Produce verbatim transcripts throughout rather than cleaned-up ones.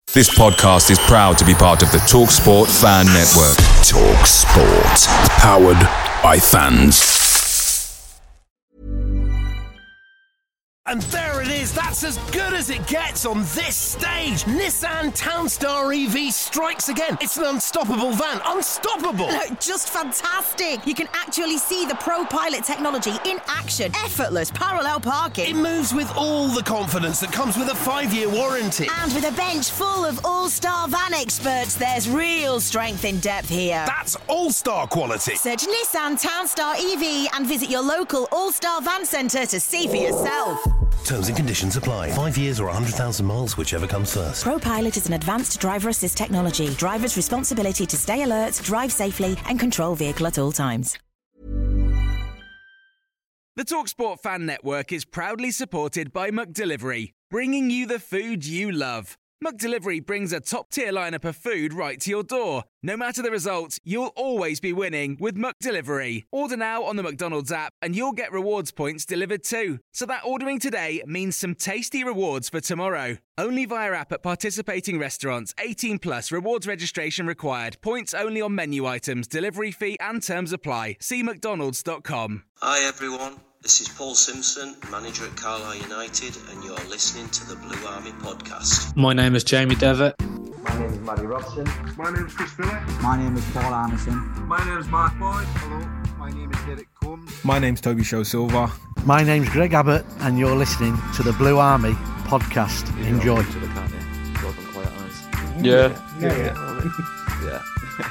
This podcast is proud to be part of the TalkSport Fan Network. TalkSport. Powered by fans. And there it is, that's as good as it gets on this stage. Nissan Townstar E V strikes again. It's an unstoppable van, unstoppable. Look, just fantastic. You can actually see the ProPilot technology in action. Effortless parallel parking. It moves with all the confidence that comes with a five-year warranty. And with a bench full of all-star van experts, there's real strength in depth here. That's all-star quality. Search Nissan Townstar E V and visit your local all-star van centre to see for yourself. Terms and conditions apply. Five years or one hundred thousand miles, whichever comes first. ProPilot is an advanced driver assist technology. Driver's responsibility to stay alert, drive safely and control vehicle at all times. The TalkSport Fan Network is proudly supported by McDelivery, bringing you the food you love. McDelivery brings a top-tier lineup of food right to your door. No matter the result, you'll always be winning with McDelivery. Order now on the McDonald's app and you'll get rewards points delivered too. So that ordering today means some tasty rewards for tomorrow. Only via app at participating restaurants. eighteen plus, rewards registration required. Points only on menu items, delivery fee and terms apply. See mcdonalds dot com. Hi everyone. This is Paul Simpson, manager at Carlisle United, and you're listening to the Blue Army podcast. My name is Jamie Devitt. My name is Matty Robson. My name is Chris Miller. My name is Paul Anderson. My name is Mark Boyd. Hello, my name is Derek Combs. My name's Toby Show Silva. My name's Greg Abbott, and you're listening to the Blue Army podcast. Enjoy. To the can, yeah. Got them quite honest. Yeah. Yeah. Yeah.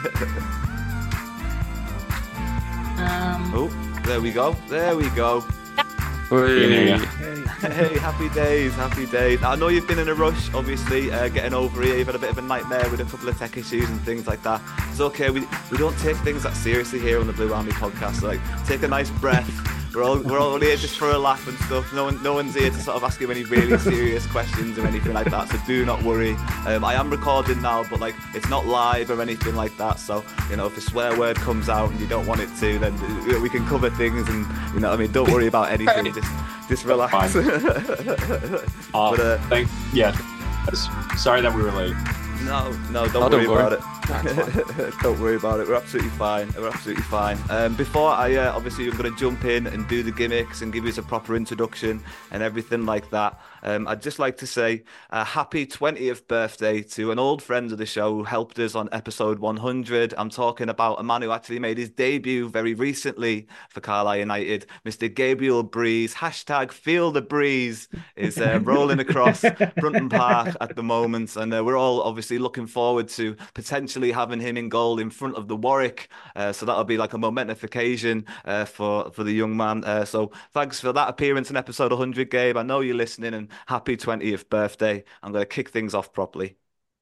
yeah. um. Oh. There we go. There we go. Hey. Hey, happy days, happy days. I know you've been in a rush, obviously, uh, getting over here. You've had a bit of a nightmare with a couple of tech issues and things like that. It's okay. We we don't take things that seriously here on the Blue Army podcast. Like, take a nice breath. We're all we're all here just for a laugh and stuff. No one no one's here to sort of ask you any really serious questions or anything like that. So do not worry. Um, I am recording now, but like it's not live or anything like that. So you know, if a swear word comes out and you don't want it to, then you know, we can cover things and you know what I mean. Don't worry about anything. Just just relax. uh, but, uh, thank yeah. Sorry that we were late. No, no, don't, oh, worry, don't worry about it. Don't worry about it. We're absolutely fine. We're absolutely fine. Um, before I, uh, obviously, I'm going to jump in and do the gimmicks and give you a proper introduction and everything like that. Um, I'd just like to say a happy twentieth birthday to an old friend of the show who helped us on episode one hundred. I'm talking about a man who actually made his debut very recently for Carlisle United, Mister Gabriel Breeze. Hashtag Feel the Breeze is uh, rolling across Brunton Park at the moment, and uh, we're all obviously looking forward to potentially having him in goal in front of the Warwick. Uh, so that'll be like a momentous occasion uh, for for the young man. Uh, so thanks for that appearance in episode one hundred, Gabe. I know you're listening, and happy twentieth birthday. I'm going to kick things off properly.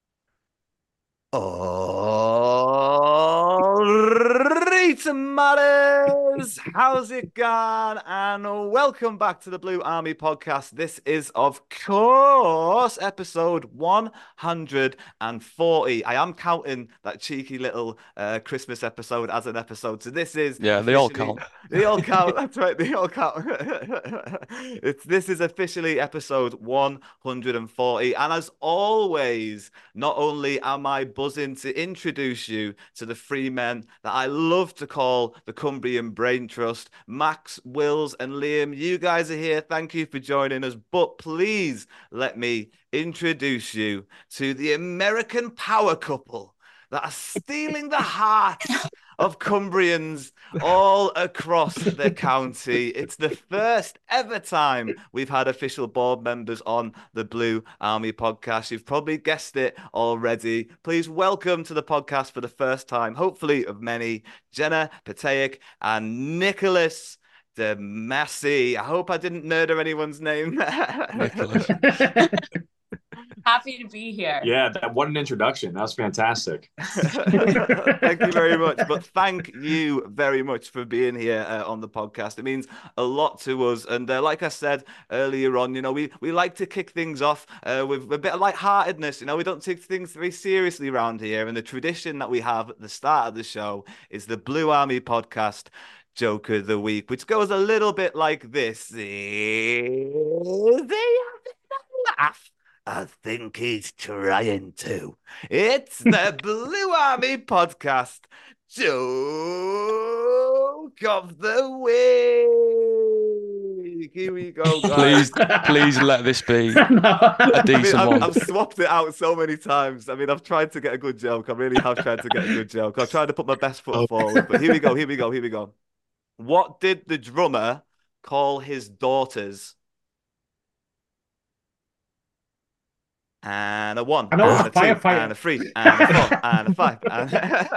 All right, matters. How's it going? And welcome back to the Blue Army podcast. This is, of course, episode one hundred forty. I am counting that cheeky little uh, Christmas episode as an episode. So this is yeah, they all count. They all count. That's right. They all count. It's this is officially episode one hundred forty, and as always, not only am I buzzing to introduce you to the three men that I love to call the Cumbrian Brain Trust, Max, Wills, and Liam. You guys are here. Thank you for joining us. But please let me introduce you to the American power couple that are stealing the hearts of Cumbrians all across the county. It's the first ever time we've had official board members on the Blue Army podcast. You've probably guessed it already. Please welcome to the podcast for the first time, hopefully of many, Jenna Pataic and Nicholas de Massey. I hope I didn't murder anyone's name. Nicholas. Happy to be here. Yeah, that what an introduction. That was fantastic. Thank you very much. But thank you very much for being here uh, on the podcast. It means a lot to us. And uh, like I said earlier on, you know, we, we like to kick things off uh, with a bit of lightheartedness. You know, we don't take things very seriously around here. And the tradition that we have at the start of the show is the Blue Army podcast Joke of the Week, which goes a little bit like this. They have a laugh I think he's trying to. It's the Blue Army podcast. Joke of the week. Here we go, guys. Please, please let this be a decent I mean, one. I've, I've swapped it out so many times. I mean, I've tried to get a good joke. I really have tried to get a good joke. I've tried to put my best foot forward. But here we go, here we go, here we go. What did the drummer call his daughters? And a one, I know, and a two, firefighter. and a three, and a four, and a five. And...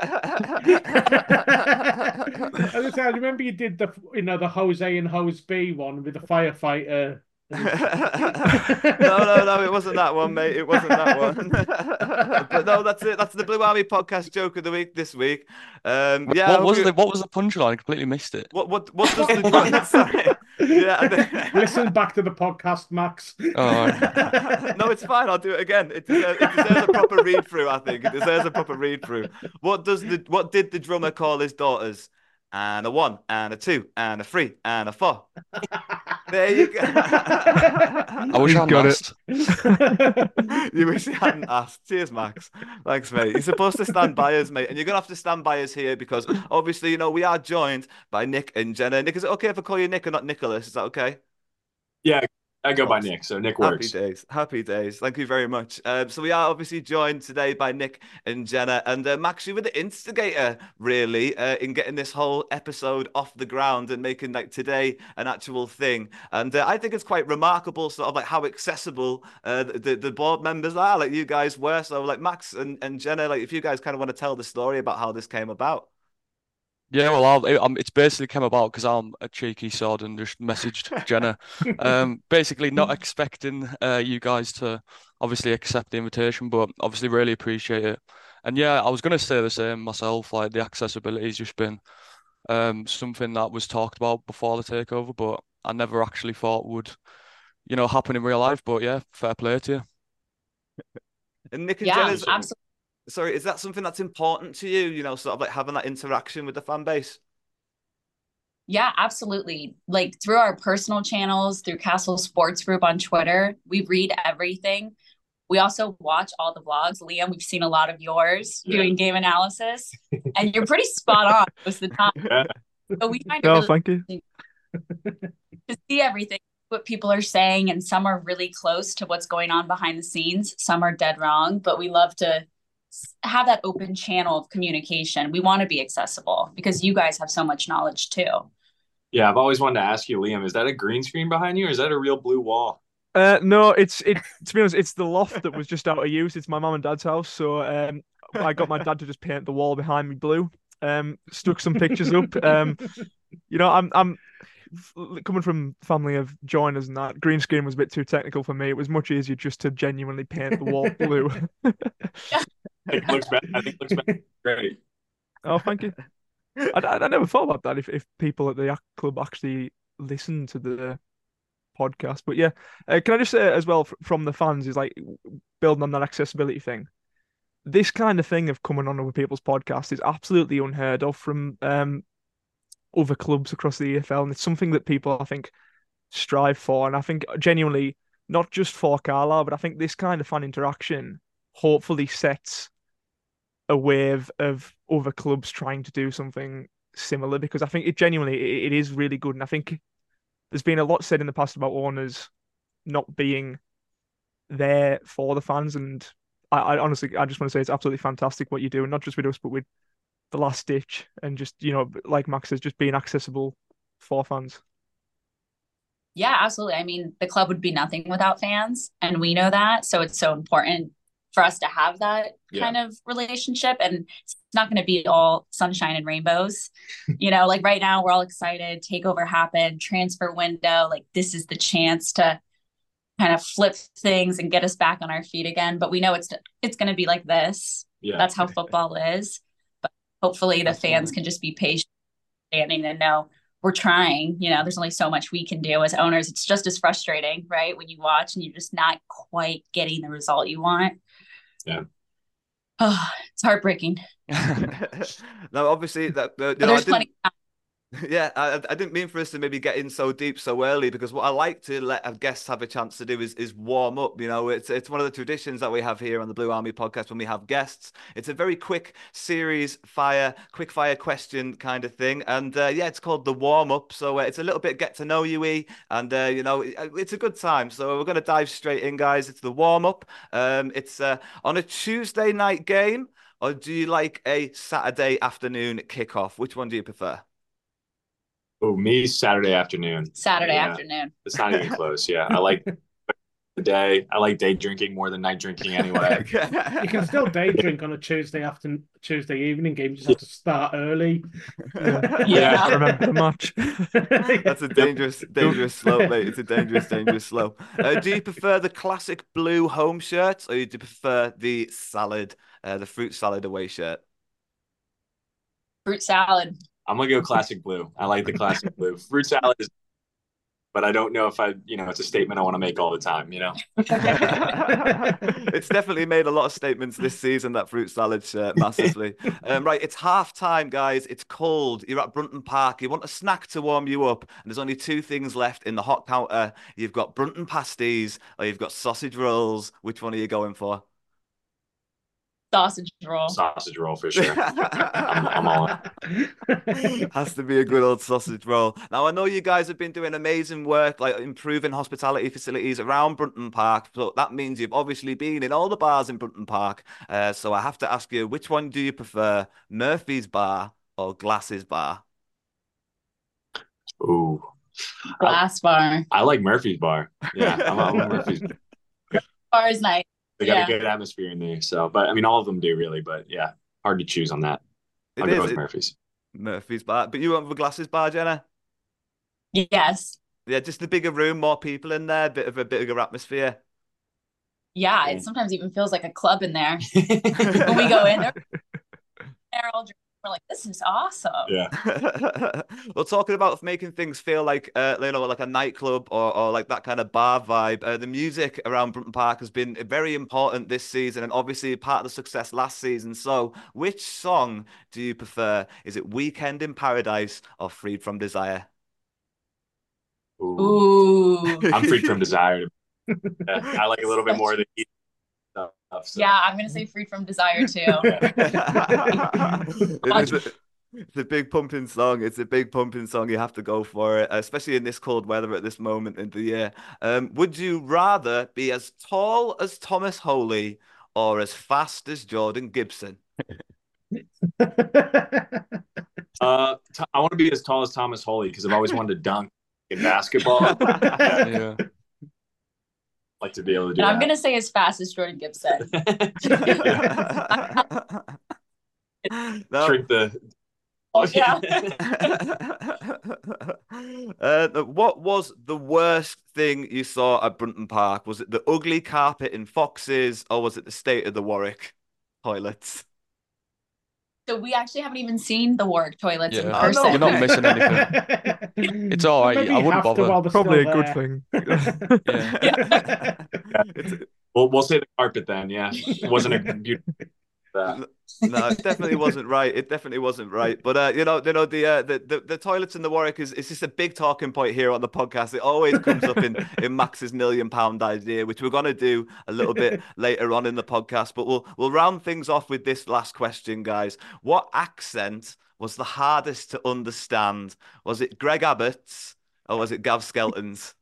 I was saying, I remember you did the, you know, the Jose and Jose B one with the firefighter. no, no, no, it wasn't that one, mate. It wasn't that one. But no, that's it. That's the Blue Army podcast joke of the week this week. Um, yeah. What was you... the What was the punchline? I completely missed it. What What What does the Sorry. Yeah. Then... Listen back to the podcast, Max. Oh. No, it's fine. I'll do it again. It deserves, it deserves a proper read through. I think it deserves a proper read through. What does the What did the drummer call his daughters? And a one, and a two, and a three, and a four. There you go. I wish I hadn't asked. You wish you hadn't asked. Cheers, Max. Thanks, mate. You're supposed to stand by us, mate. And you're going to have to stand by us here because obviously, you know, we are joined by Nick and Jenna. Nick, is it okay if I call you Nick and not Nicholas? Is that okay? Yeah, I go by Nick, so Nick works. Happy days. Happy days. Thank you very much. Um, so we are obviously joined today by Nick and Jenna. And uh, Max, you were the instigator, really, uh, in getting this whole episode off the ground and making like today an actual thing. And uh, I think it's quite remarkable, sort of like how accessible uh, the, the board members are, like you guys were. So like Max and, and Jenna, like if you guys kind of want to tell the story about how this came about. Yeah, well, I'll, it, um, it's basically come about because I'm a cheeky sod and just messaged Jenna. um, basically, not expecting uh, you guys to obviously accept the invitation, but obviously really appreciate it. And yeah, I was going to say the same myself. Like the accessibility has just been um, something that was talked about before the takeover, but I never actually thought would, you know, happen in real life. But yeah, fair play to you. And Nick and yeah, Jenna's. absolutely. Sorry, is that something that's important to you, you know, sort of like having that interaction with the fan base? Yeah, absolutely. Like through our personal channels, through Castle Sports Group on Twitter, we read everything. We also watch all the vlogs. Liam, we've seen a lot of yours yeah. doing game analysis, and you're pretty spot on most of the time. Yeah. So we find it oh, really thank you. To see everything, what people are saying, and some are really close to what's going on behind the scenes. Some are dead wrong, but we love to have that open channel of communication. We want to be accessible because you guys have so much knowledge too. Yeah, I've always wanted to ask you, Liam, is that a green screen behind you or is that a real blue wall? Uh, no, it's it. To be honest, it's the loft that was just out of use. It's my mum and dad's house, so um, I got my dad to just paint the wall behind me blue. Um, stuck some pictures up. Um, you know, I'm I'm coming from family of joiners and that. Green screen was a bit too technical for me. It was much easier just to genuinely paint the wall blue. It looks bad. I think it looks bad. Great. Oh, thank you. I, I, I never thought about that. If if people at the club actually listen to the podcast, but yeah, uh, can I just say as well from the fans is like building on that accessibility thing. This kind of thing of coming on other people's podcasts is absolutely unheard of from um other clubs across the E F L, and it's something that people I think strive for. And I think genuinely not just for Carlisle, but I think this kind of fan interaction hopefully sets a wave of other clubs trying to do something similar, because I think it genuinely it is really good. And I think there's been a lot said in the past about owners not being there for the fans, and I, I honestly I just want to say it's absolutely fantastic what you do, and not just with us but with the Last Ditch, and just, you know, like Max says, just being accessible for fans. Yeah, absolutely. I mean, the club would be nothing without fans, and we know that, so it's so important for us to have that yeah. kind of relationship. And it's not going to be all sunshine and rainbows. You know, like right now we're all excited. Takeover happened, transfer window. Like this is the chance to kind of flip things and get us back on our feet again. But we know it's it's going to be like this. Yeah. That's how football is. But hopefully the That's fans funny. Can just be patient and know we're trying. You know, there's only so much we can do as owners. It's just as frustrating, right? When you watch and you're just not quite getting the result you want. Yeah. Oh, it's heartbreaking. No, obviously that. Uh, you know, there's plenty. Of Yeah, I, I didn't mean for us to maybe get in so deep so early, because what I like to let our guests have a chance to do is is warm up. You know, it's it's one of the traditions that we have here on the Blue Army podcast when we have guests. It's a very quick series fire, quick fire question kind of thing, and uh, yeah, it's called the warm up. So uh, it's a little bit get to know you, E, and uh, you know, it, it's a good time. So we're gonna dive straight in, guys. It's the warm up. Um, it's uh, on a Tuesday night game, or do you like a Saturday afternoon kickoff? Which one do you prefer? Oh, me Saturday afternoon. Saturday Yeah. afternoon. It's not even close. Yeah, I like the day. I like day drinking more than night drinking anyway. You can still day drink on a Tuesday after Tuesday evening game. You just have to start early. Yeah, Yeah. I remember the match. That's a dangerous, dangerous slope, mate. It's a dangerous, dangerous slope. Uh, do you prefer the classic blue home shirt, or do you prefer the salad, uh, the fruit salad away shirt? Fruit salad. I'm gonna go classic blue. I like the classic blue. Fruit salad is, but I don't know if I, you know, it's a statement I want to make all the time. You know, It's definitely made a lot of statements this season, that fruit salad shirt, massively. Um, right, it's half time, guys. It's cold. You're at Brunton Park. You want a snack to warm you up, and there's only two things left in the hot counter. You've got Brunton pasties, or you've got sausage rolls. Which one are you going for? Sausage roll. sausage roll for sure. I'm, I'm all in. Has to be a good old sausage roll. Now, I know you guys have been doing amazing work, like improving hospitality facilities around Brunton Park. So that means you've obviously been in all the bars in Brunton Park. Uh, so I have to ask you, which one do you prefer, Murphy's Bar or Glass's Bar? Ooh, Glass bar. I like Murphy's Bar. Yeah, I'm, I'm a Murphy's. Bar is nice. They got Yeah. a good atmosphere in there. So, but I mean, all of them do really. But yeah, hard to choose on that. I'll It go is, with it- Murphy's. Murphy's Bar. But you went for Glass's Bar, Jenna? Yes. Yeah, just the bigger room, more people in there, bit of a bigger atmosphere. Yeah, it sometimes even feels like a club in there. When we go in, they're, they're all drinking. We're like, this is awesome. Yeah. Well, talking about making things feel like, uh, you know, like a nightclub or, or like that kind of bar vibe, uh, the music around Brunton Park has been very important this season, and obviously part of the success last season. So, which song do you prefer? Is it Weekend in Paradise or Freed from Desire? Ooh. Ooh. I'm freed from desire. Yeah, I like a little bit more of the heat stuff. So. Yeah, I'm gonna say Freed from Desire too. It is a, it's a big pumping song. It's a big pumping song. You have to go for it, especially in this cold weather at this moment in the year. Um, would you rather be as tall as Thomas Holy or as fast as Jordan Gibson? Uh, t- I want to be as tall as Thomas Holy because I've always wanted to dunk in basketball. Yeah. Like to be able to do And that. I'm gonna say as fast as Jordan Gibson. No. Shrink the. Oh, yeah. Uh, what was the worst thing you saw at Brunton Park? Was it the ugly carpet in Fox's, or was it the state of the Warwick toilets? So we actually haven't even seen the Warwick toilets in Yeah. Oh, person. no. You're not missing anything. It's all right. Maybe I you wouldn't have to bother. while they're Probably still a good there. thing. Yeah. It's- We'll we'll say the carpet then. Yeah, it wasn't a beautiful. Uh, no, it definitely wasn't right. It definitely wasn't right. But uh, you know, you know, the, uh, the the the toilets in the Warwick is it's just a big talking point here on the podcast. It always comes up in in Max's million pound idea, which we're gonna do a little bit later on in the podcast. But we'll we'll round things off with this last question, guys. What accent was the hardest to understand? Was it Greg Abbott's or was it Gav Skelton's?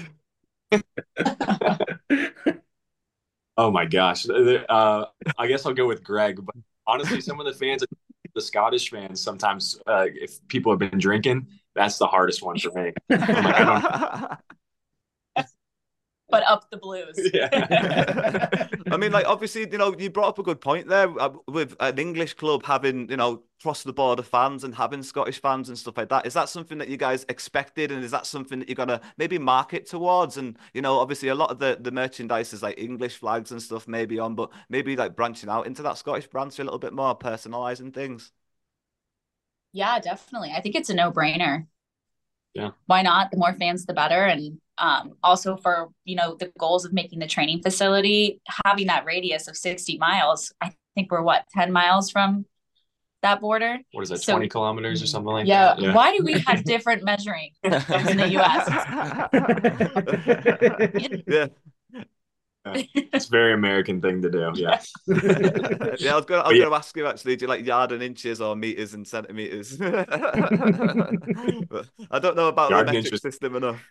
oh my gosh. Uh, I guess I'll go with Greg. But honestly, some of the fans, the Scottish fans, sometimes uh, if people have been drinking, that's the hardest one for me. I'm like, I don't. But up the blues. Yeah. I mean, like, obviously, you know, you brought up a good point there uh, with an English club having, you know, cross the border fans and having Scottish fans and stuff like that. Is that something that you guys expected? And is that something that you're going to maybe market towards? And, you know, obviously a lot of the, the merchandise is like English flags and stuff maybe on, but maybe like branching out into that Scottish branch a little bit more, personalizing things. Yeah, definitely. I think it's a no-brainer. Yeah. Why not? The more fans, the better. And um, also for, you know, the goals of making the training facility, having that radius of sixty miles, I think we're what, ten miles from that border. What is that, So- twenty kilometers or something like Yeah. that? Why do we have different measuring systems in the U S? Yeah. Yeah. It's a very American thing to do. Yeah. Yeah, I was going. I But was yeah. going to ask you actually. Do you like yard and inches or meters and centimeters? But I don't know about Yard the and metric inches. system enough.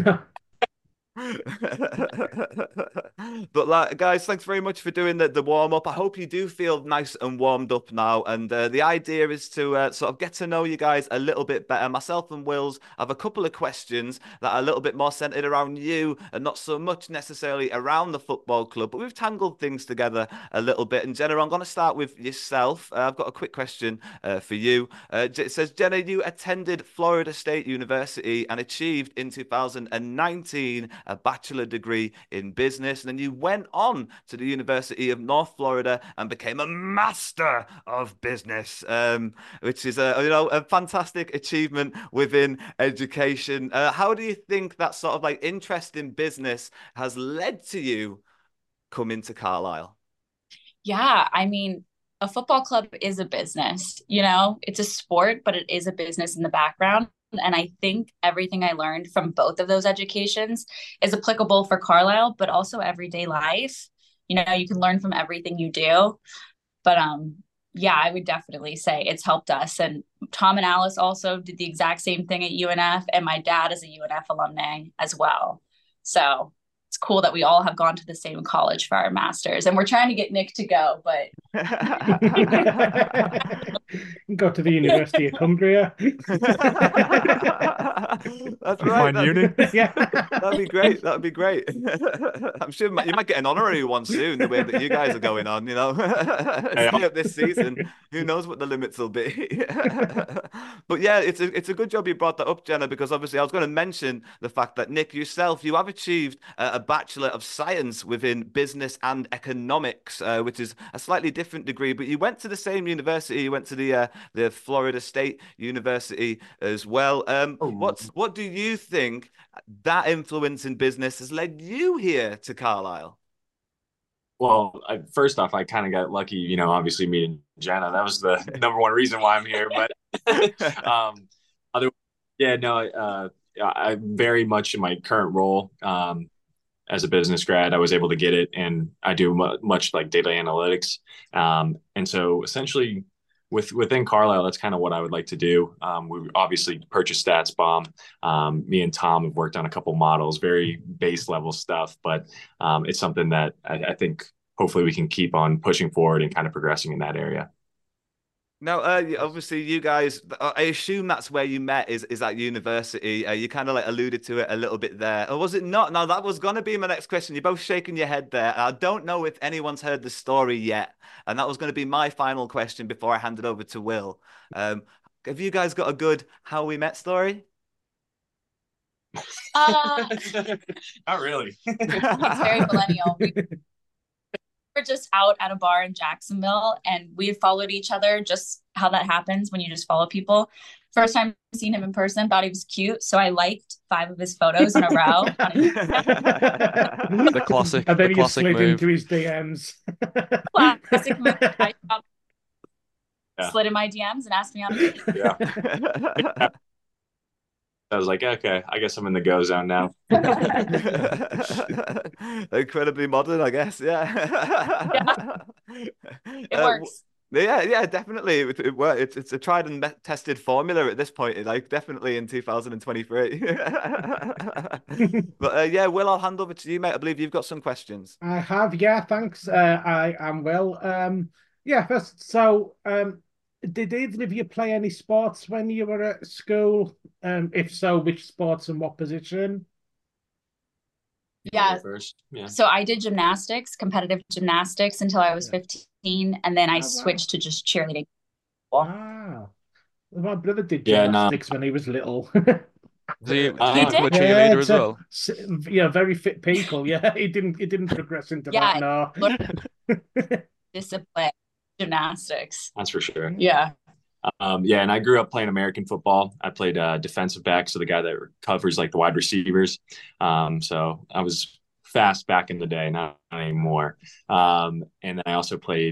But like, guys, thanks very much for doing the, the warm up. I hope you do feel nice and warmed up now. And uh, the idea is to uh, sort of get to know you guys a little bit better. Myself and Wills have a couple of questions that are a little bit more centered around you and not so much necessarily around the football club. But we've tangled things together a little bit. And Jenna, I'm going to start with yourself. Uh, I've got a quick question uh, for you. Uh, it says, Jenna, you attended Florida State University and achieved in two thousand nineteen a bachelor degree in business, and then you went on to the University of North Florida and became a master of business, um, which is a you know a fantastic achievement within education. Uh, how do you think that sort of like interest in business has led to you coming to Carlisle? Yeah, I mean, a football club is a business, you know, it's a sport, but it is a business in the background. And I think everything I learned from both of those educations is applicable for Carlisle, but also everyday life. You know, you can learn from everything you do. But um, yeah, I would definitely say it's helped us. And Tom and Alice also did the exact same thing at U N F. And my dad is a U N F alumni as well. So it's cool that we all have gone to the same college for our masters. And we're trying to get Nick to go, but go to the University of Cumbria. That's right. Fine uni. Yeah, that'd be great. That'd be great. I'm sure you might get an honorary one soon, the way that you guys are going on, you know. Stay up this season. Who knows what the limits will be. But yeah, it's a, it's a good job you brought that up, Jenna, because obviously I was going to mention the fact that, Nick, yourself, you have achieved uh, a Bachelor of Science within Business and Economics, uh, which is a slightly different degree, but you went to the same university. You went to the uh, the Florida State University as well. Um, Oh. what's what do you think that influence in business has led you here to Carlisle? Well, I, first off, I kind of got lucky, you know, obviously meeting Jenna. That was the number one reason why I'm here. But um, other, yeah, no, uh, I very much in my current role um, as a business grad, I was able to get it, and I do mu- much like data analytics. Um, and so essentially with within Carlisle, that's kind of what I would like to do. Um, we obviously purchased StatsBomb. Um, me and Tom have worked on a couple models, very base level stuff, but um, it's something that I, I think hopefully we can keep on pushing forward and kind of progressing in that area. Now, uh, obviously, you guys, I assume that's where you met is, is at university. Uh, you kind of like alluded to it a little bit there. Or was it not? Now, that was going to be my next question. You're both shaking your head there. I don't know if anyone's heard the story yet. And that was going to be my final question before I hand it over to Will. Um, have you guys got a good how we met story? uh, Not really. it's very millennial. We were just out at a bar in Jacksonville, and we had followed each other, just how that happens when you just follow people. First time seeing him in person, thought he was cute, so I liked five of his photos in a row. The classic, And then the he classic slid move. into his D Ms. Classic move. I Yeah. slid in my D Ms and asked me on a date. Yeah. I was like, okay, I guess I'm in the go zone now. Incredibly modern, I guess. Yeah. It Uh, works. Yeah, yeah, definitely. It, it, works. It's it's a tried and me- tested formula at this point. Like definitely in two thousand twenty-three. But uh, yeah, Will, I'll hand over to you, mate. I believe you've got some questions. I have, yeah, thanks. Uh, I am well. Um, yeah, first, so um, did either of you play any sports when you were at school? Um, if so, which sports and what position? Yeah. First, yeah. So I did gymnastics, competitive gymnastics until I was fifteen, and then I wow. switched to just cheerleading. Ah, my brother did Yeah, no. gymnastics when he was little. Was he, Uh, did he He become a did? cheerleader Yeah, as so- well? s- yeah, very fit people. Yeah, he didn't. He didn't progress into Yeah, that. No. Discipline, gymnastics. That's for sure. Yeah. Um, yeah, and I grew up playing American football. I played uh, defensive back, so the guy that covers like the wide receivers. Um, so I was fast back in the day, not anymore. Um, and then I also played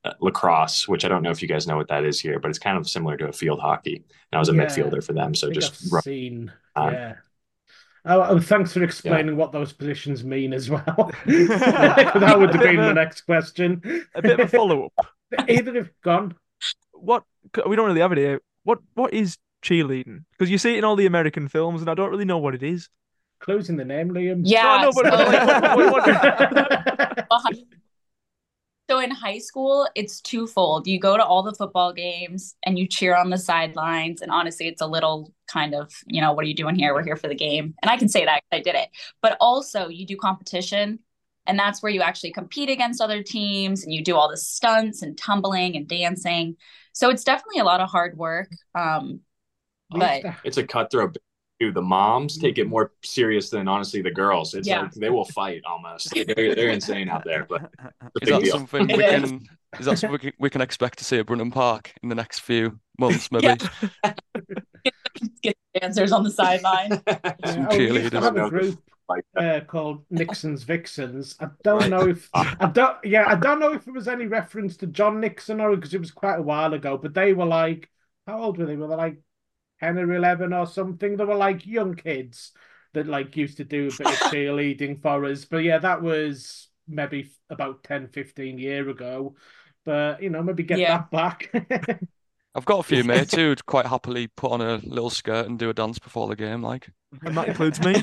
lacrosse, which I don't know if you guys know what that is here, but it's kind of similar to a field hockey. And I was a Yeah, midfielder for them, so I think just I've run seen. on. Yeah. Oh, oh, thanks for explaining what those positions mean as well. That would have been my next question. A bit of a follow up. Either have gone. What we don't really have it here. What what is cheerleading? Because you see it in all the American films, and I don't really know what it is. Clues in the name, Liam. Yeah. No, I know, but, so... but like, what, what, what... So in high school, it's twofold. You go to all the football games and you cheer on the sidelines. And honestly, it's a little kind of, you know, what are you doing here? We're here for the game. And I can say that I did it. But also you do competition. And that's where you actually compete against other teams and you do all the stunts and tumbling and dancing. So it's definitely a lot of hard work. Um, but it's a cutthroat. The moms take it more serious than honestly the girls. It's Yeah. like they will fight almost. They're, they're insane out there. But Is that something we can? Is that something we can expect to see at Brunton Park in the next few months? Maybe. Yeah. Get dancers on the sideline. Some Yeah, oh, we used to cheerleaders. have a group uh, called Nixon's Vixens. I don't know if I don't. Yeah, I don't know if there was any reference to John Nixon or because it was quite a while ago. But they were like, how old were they? Were they like ten or eleven or something? They were like young kids that like used to do a bit of cheerleading for us. But yeah, that was maybe about ten, fifteen year ago. But you know, maybe get Yeah. that back. I've got a few mates who'd quite happily put on a little skirt and do a dance before the game, like. And that includes me.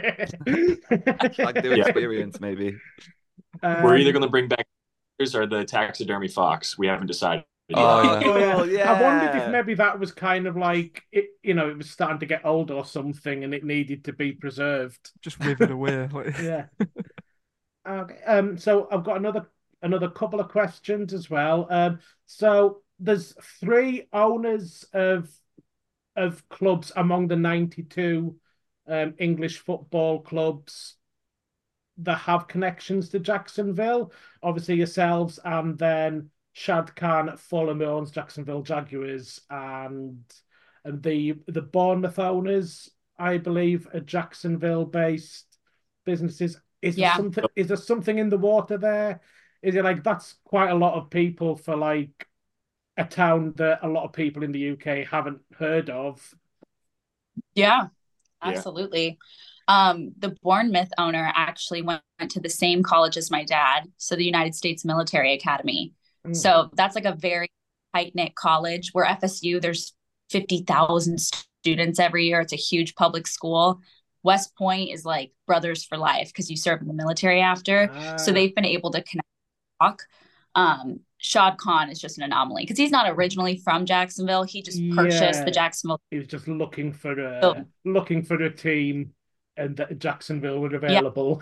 Like the Yeah. experience, maybe. We're either Um, going to bring back or the taxidermy fox. We haven't decided. yet. Oh, yeah. Yeah. Oh, yeah. I wondered if maybe that was kind of like it, you know, it was starting to get old or something, and it needed to be preserved. Just withered away. Like... Yeah. Okay. Um. So I've got another another couple of questions as well. Um. So there's three owners of of clubs among the ninety-two um, English football clubs that have connections to Jacksonville. Obviously yourselves, and then Shad Khan at Fulham, who owns Jacksonville Jaguars, and and the the Bournemouth owners, I believe, are Jacksonville-based businesses. Is there Yeah. something? Is there something in the water there? Is it like that's quite a lot of people for like a town that a lot of people in the U K haven't heard of? Yeah, Yeah. absolutely. Um, the Bournemouth owner actually went, went to the same college as my dad, so the United States Military Academy. Mm. So that's like a very tight-knit college. Where F S U, there's fifty thousand students every year. It's a huge public school. West Point is like brothers for life because you serve in the military after. So Ah. they've been able to connect. Talk. Um, Shad Khan is just an anomaly because he's not originally from Jacksonville. He just purchased Yeah. the Jacksonville. He was just looking for a Oh. looking for a team, and that Jacksonville were available.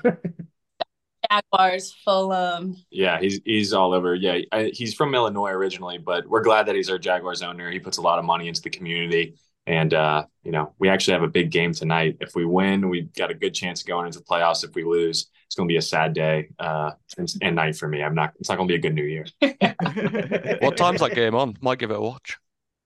Jaguars, Fulham. Yeah, he's he's all over. Yeah, I, he's from Illinois originally, but we're glad that he's our Jaguars owner. He puts a lot of money into the community, and uh, you know, we actually have a big game tonight. If we win, we've got a good chance of going into the playoffs. If we lose, it's going to be a sad day uh, and, and night for me. I'm not. It's not going to be a good New Year. What time's that game on? Might give it a watch.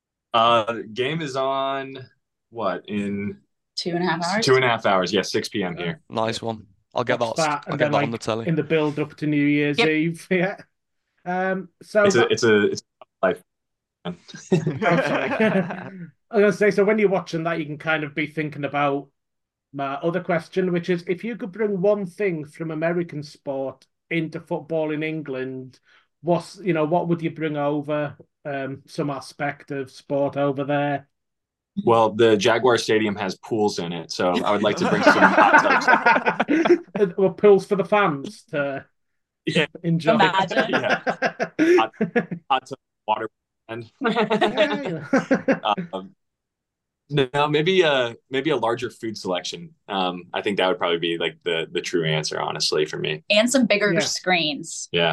Uh, game is on what in Two and a half hours. two and a half hours? Yeah, six p.m. here. Nice one. I'll get Watch that. that, I'll and get then that like on the telly. in the build up to New Year's Yep. Eve. Yeah. Um. So It's a it's a it's a life. Oh, sorry. I was gonna say, so when you're watching that, you can kind of be thinking about my other question, which is if you could bring one thing from American sport into football in England, what's you know what would you bring over? Um, some aspect of sport over there. Well, the Jaguar Stadium has pools in it, so I would like to bring some hot tubs. Well, pools for the fans to Yeah, enjoy. Imagine. yeah. Hot, hot tub, water, and Yeah. um, no, maybe uh maybe a larger food selection. Um, I think that would probably be like the the true answer, honestly, for me. And some bigger Yeah. screens. Yeah.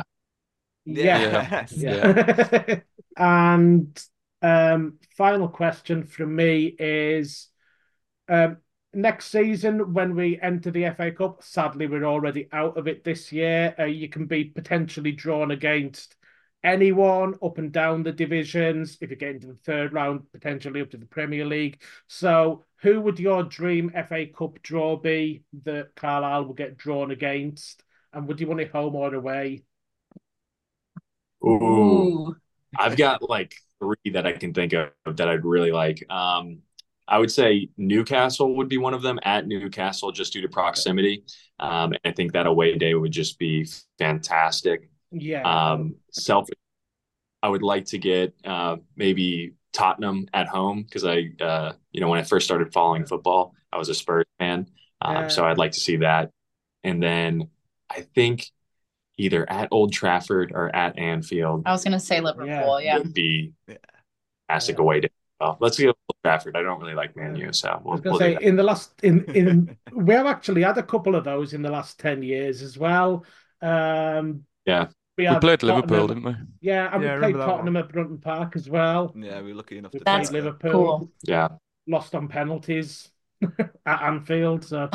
Yeah. Yes. Yeah. And um, final question from me is um, next season when we enter the F A Cup, sadly we're already out of it this year. Uh, you can be potentially drawn against anyone up and down the divisions. If you get into the third round, potentially up to the Premier League. So who would your dream F A Cup draw be that Carlisle will get drawn against? And would you want it home or away? Ooh. I've got like three that I can think of that I'd really like. Um, I would say Newcastle would be one of them, at Newcastle, just due to proximity. Um, and I think that away day would just be fantastic. Yeah. Um, self, I would like to get uh, maybe Tottenham at home because I, uh, you know, when I first started following football, I was a Spurs fan. Um, Yeah. So I'd like to see that. And then I think either at Old Trafford or at Anfield I was gonna say Liverpool. Yeah. would be fantastic away day. Well, let's go Old Trafford. I don't really like Man U, so I we'll, was going we'll to do say that. in the last in in we have actually had a couple of those in the last ten years as well. Um, Yeah. We had played Liverpool, Tottenham- didn't we? Yeah, and Yeah, I we played remember that Tottenham at Brunton Park as well. Yeah, we were lucky enough We to played play there. Liverpool. Cool. Yeah. Lost on penalties at Anfield. So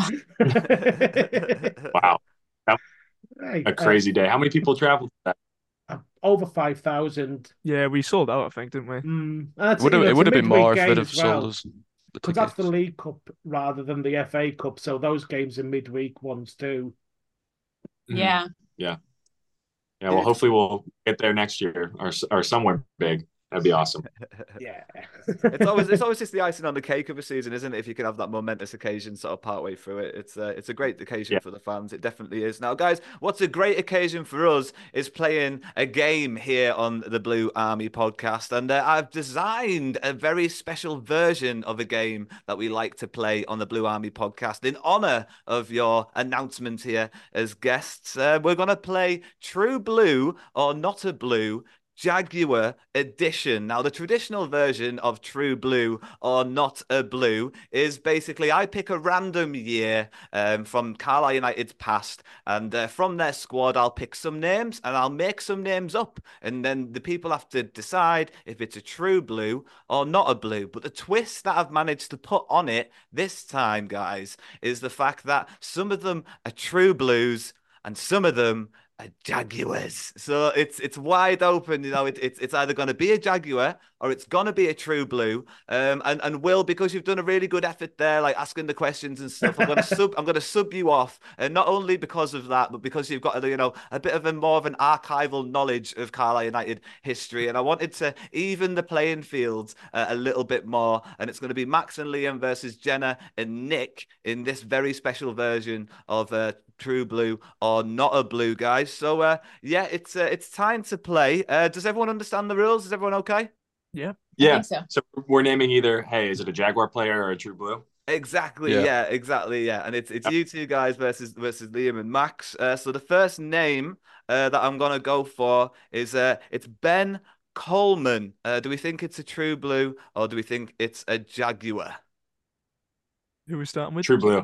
Wow. That Hey, a crazy day. How many people traveled to that? uh, over five thousand. Yeah, we sold out, I think, didn't we? Mm. And It that's, would you have know, it it's would a have been midweek more if game they'd have as well. sold us the Because that's tickets. the League Cup rather than the F A Cup, so those games are midweek ones too. Yeah. Yeah. Yeah. Well, hopefully we'll get there next year or or somewhere big. That'd be awesome. Yeah. It's always it's always just the icing on the cake of a season, isn't it? If you can have that momentous occasion sort of partway through it, it's uh, it's a great occasion Yeah. for the fans. It definitely is. Now, guys, what's a great occasion for us is playing a game here on the Blue Army podcast, and uh, I've designed a very special version of a game that we like to play on the Blue Army podcast in honor of your announcement here as guests. Uh, we're gonna play True Blue or Not a Blue Jaguar edition. Now, the traditional version of True Blue or Not a Blue is basically I pick a random year um, from Carlisle United's past, and uh, from their squad, I'll pick some names and I'll make some names up. And then the people have to decide if it's a true blue or not a blue. But the twist that I've managed to put on it this time, guys, is the fact that some of them are true blues and some of them are Jaguars. So it's it's wide open, you know. It, it's it's either going to be a Jaguar or it's going to be a true blue. Um, and and Will, because you've done a really good effort there, like asking the questions and stuff, I'm going to sub I'm going to sub you off, and not only because of that, but because you've got, you know, a bit of a more of an archival knowledge of Carlisle United history, and I wanted to even the playing field uh, a little bit more. And it's going to be Max and Liam versus Jenna and Nick in this very special version of uh, True Blue or Not a Blue, guys. So uh, yeah, it's uh, it's time to play. Uh, does everyone understand the rules? Is everyone okay? Yeah. Yeah. so. So we're naming either, hey, is it a Jaguar player or a True Blue? Exactly. Yeah. Yeah. Exactly. Yeah. And it's it's you two guys versus versus Liam and Max. Uh, so the first name uh, that I'm gonna go for is uh, it's Ben Coleman. Uh, do we think it's a True Blue or do we think it's a Jaguar? Who are we starting with? True Blue.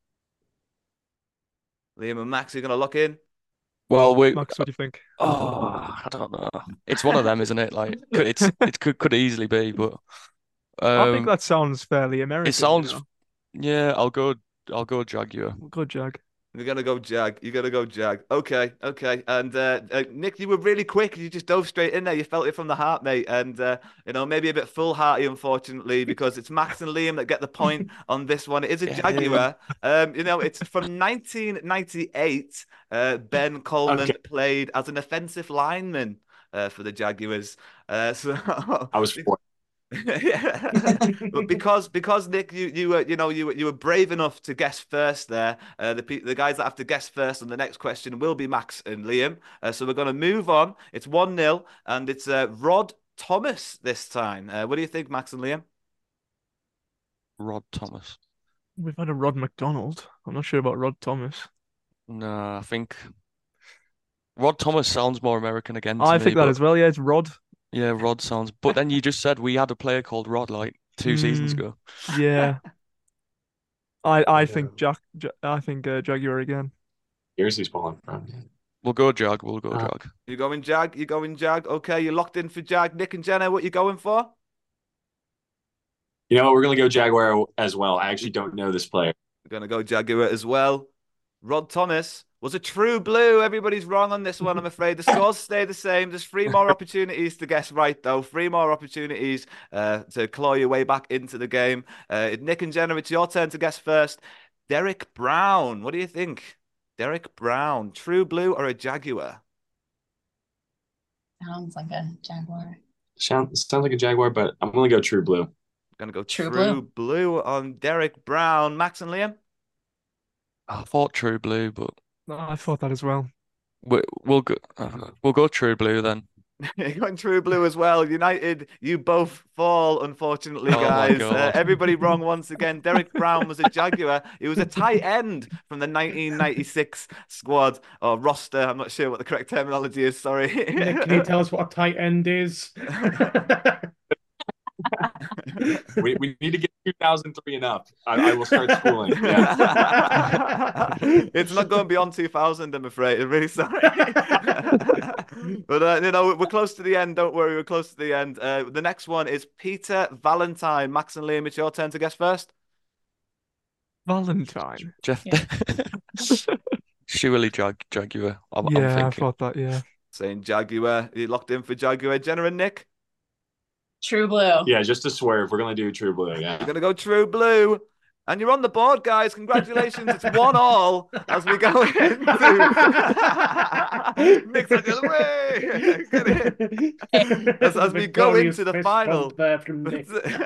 Liam and Max, are you gonna lock in? Well, we. Max, what do you think? Oh, I don't know. It's one of them, isn't it? Like, could it's it could could easily be, but I think um, that sounds fairly American. it sounds. You know? Yeah, I'll go. I'll go Jaguar. Good, Jag. You're gonna go Jag. You're gonna go Jag. Okay, okay. And uh, uh, Nick, you were really quick. You just dove straight in there. You felt it from the heart, mate. And uh, you know, maybe a bit foolhardy, unfortunately, because it's Max and Liam that get the point on this one. It is a Yeah. Jaguar. Um, you know, it's from nineteen ninety-eight. Uh, Ben Coleman Okay. played as an offensive lineman uh, for the Jaguars. Uh, so I was four. yeah. But because because Nick, you you were you know you were you were brave enough to guess first there. Uh, the pe- the guys that have to guess first on the next question will be Max and Liam. Uh, so we're going to move on. It's one nil, and it's uh, Rod Thomas this time. Uh, what do you think, Max and Liam? Rod Thomas. We've had a Rod McDonald. I'm not sure about Rod Thomas. No, I think Rod Thomas sounds more American again to I me, think that but- as well. Yeah, it's Rod. Yeah, Rod sounds. But then you just said we had a player called Rod like two seasons Mm. ago. Yeah. I I think Jack. Ja- I think uh, Jaguar again. Here's who's pulling from. We'll go Jag. We'll go Uh, Jag. You going Jag? You going Jag? Okay, you're locked in for Jag. Nick and Jenna, what you going for? You know what? We're gonna go Jaguar as well. I actually don't know this player. We're gonna go Jaguar as well. Rod Thomas was a true blue. Everybody's wrong on this one, I'm afraid. The scores stay the same. There's three more opportunities to guess right, though. Three more opportunities uh, to claw your way back into the game. Uh, Nick and Jenna, it's your turn to guess first. Derek Brown, what do you think? Derek Brown, true blue or a Jaguar? Sounds like a Jaguar. Sounds sounds like a Jaguar, but I'm gonna go True Blue. Gonna go True True, Blue. Blue on Derek Brown. Max and Liam. I thought True Blue, but No, I thought that as well. we, we'll go. Uh, we'll go True Blue then. You're going True Blue as well. United, you both fall, unfortunately, Oh my guys. God. Uh, everybody wrong once again. Derek Brown was a Jaguar. He was a tight end from the nineteen ninety-six squad or roster. I'm not sure what the correct terminology is. Sorry. Nick, can you tell us what a tight end is? we, we need to get two thousand three and up. I, I will start schooling. Yeah. It's not going beyond two thousand, I'm afraid. I'm really sorry. But, uh, you know, we're close to the end. Don't worry, we're close to the end. Uh, the next one is Peter Valentine. Max and Liam, it's your turn to guess first. Valentine. Jeff. Yeah. Surely Jag Jaguar. I'm, I'm Yeah, I thinking. thought that. Yeah. Saying Jaguar. You locked in for Jaguar. Jenna and Nick? True Blue. Yeah, just to swear, if we're gonna do True Blue, yeah. You're going to go True Blue. And you're on the board, guys. Congratulations. It's one all as we go into Nick's like, "Away!" Get it? As, as we go into the final. There from Nick.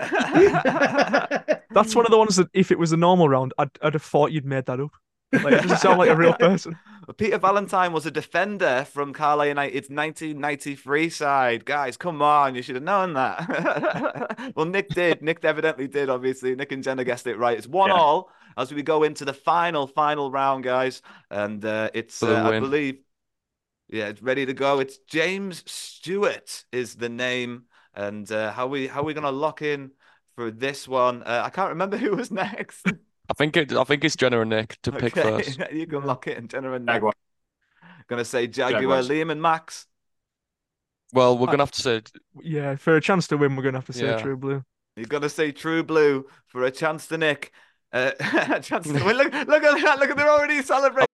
That's one of the ones that if it was a normal round, I'd, I'd have thought you'd made that up. Like, it doesn't sound like a real person. Peter Valentine was a defender from Carlisle United's nineteen ninety-three side. Guys, come on, you should have known that. Well, Nick did. Nick evidently did, obviously. Nick and Jenna guessed it right. It's one Yeah. all as we go into the final, final round, guys. And uh, it's, For the uh, I win. believe, yeah, it's ready to go. It's James Stewart is the name. And uh, how we how we going to lock in for this one? Uh, I can't remember who was next. I think it. I think it's Jenna and Nick to pick Okay, first. you can lock it in, Jenna and Nick. Jaguar. Gonna say Jaguar, Jaguars. Liam and Max. Well, we're gonna have to say Yeah, for a chance to win, we're gonna have to say Yeah. True Blue. You're gonna say True Blue for a chance to Nick. Uh, a chance to win. Look, look at that! Look at they're already celebrating.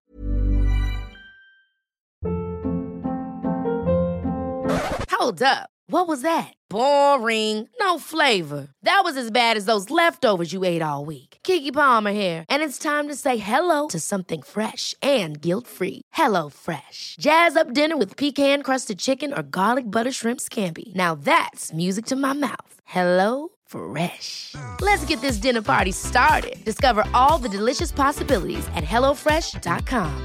Hold up. What was that? Boring. No flavor. That was as bad as those leftovers you ate all week. Keke Palmer here, and it's time to say hello to something fresh and guilt-free. Hello Fresh. Jazz up dinner with pecan-crusted chicken or garlic butter shrimp scampi. Now that's music to my mouth. Hello Fresh. Let's get this dinner party started. Discover all the delicious possibilities at hello fresh dot com.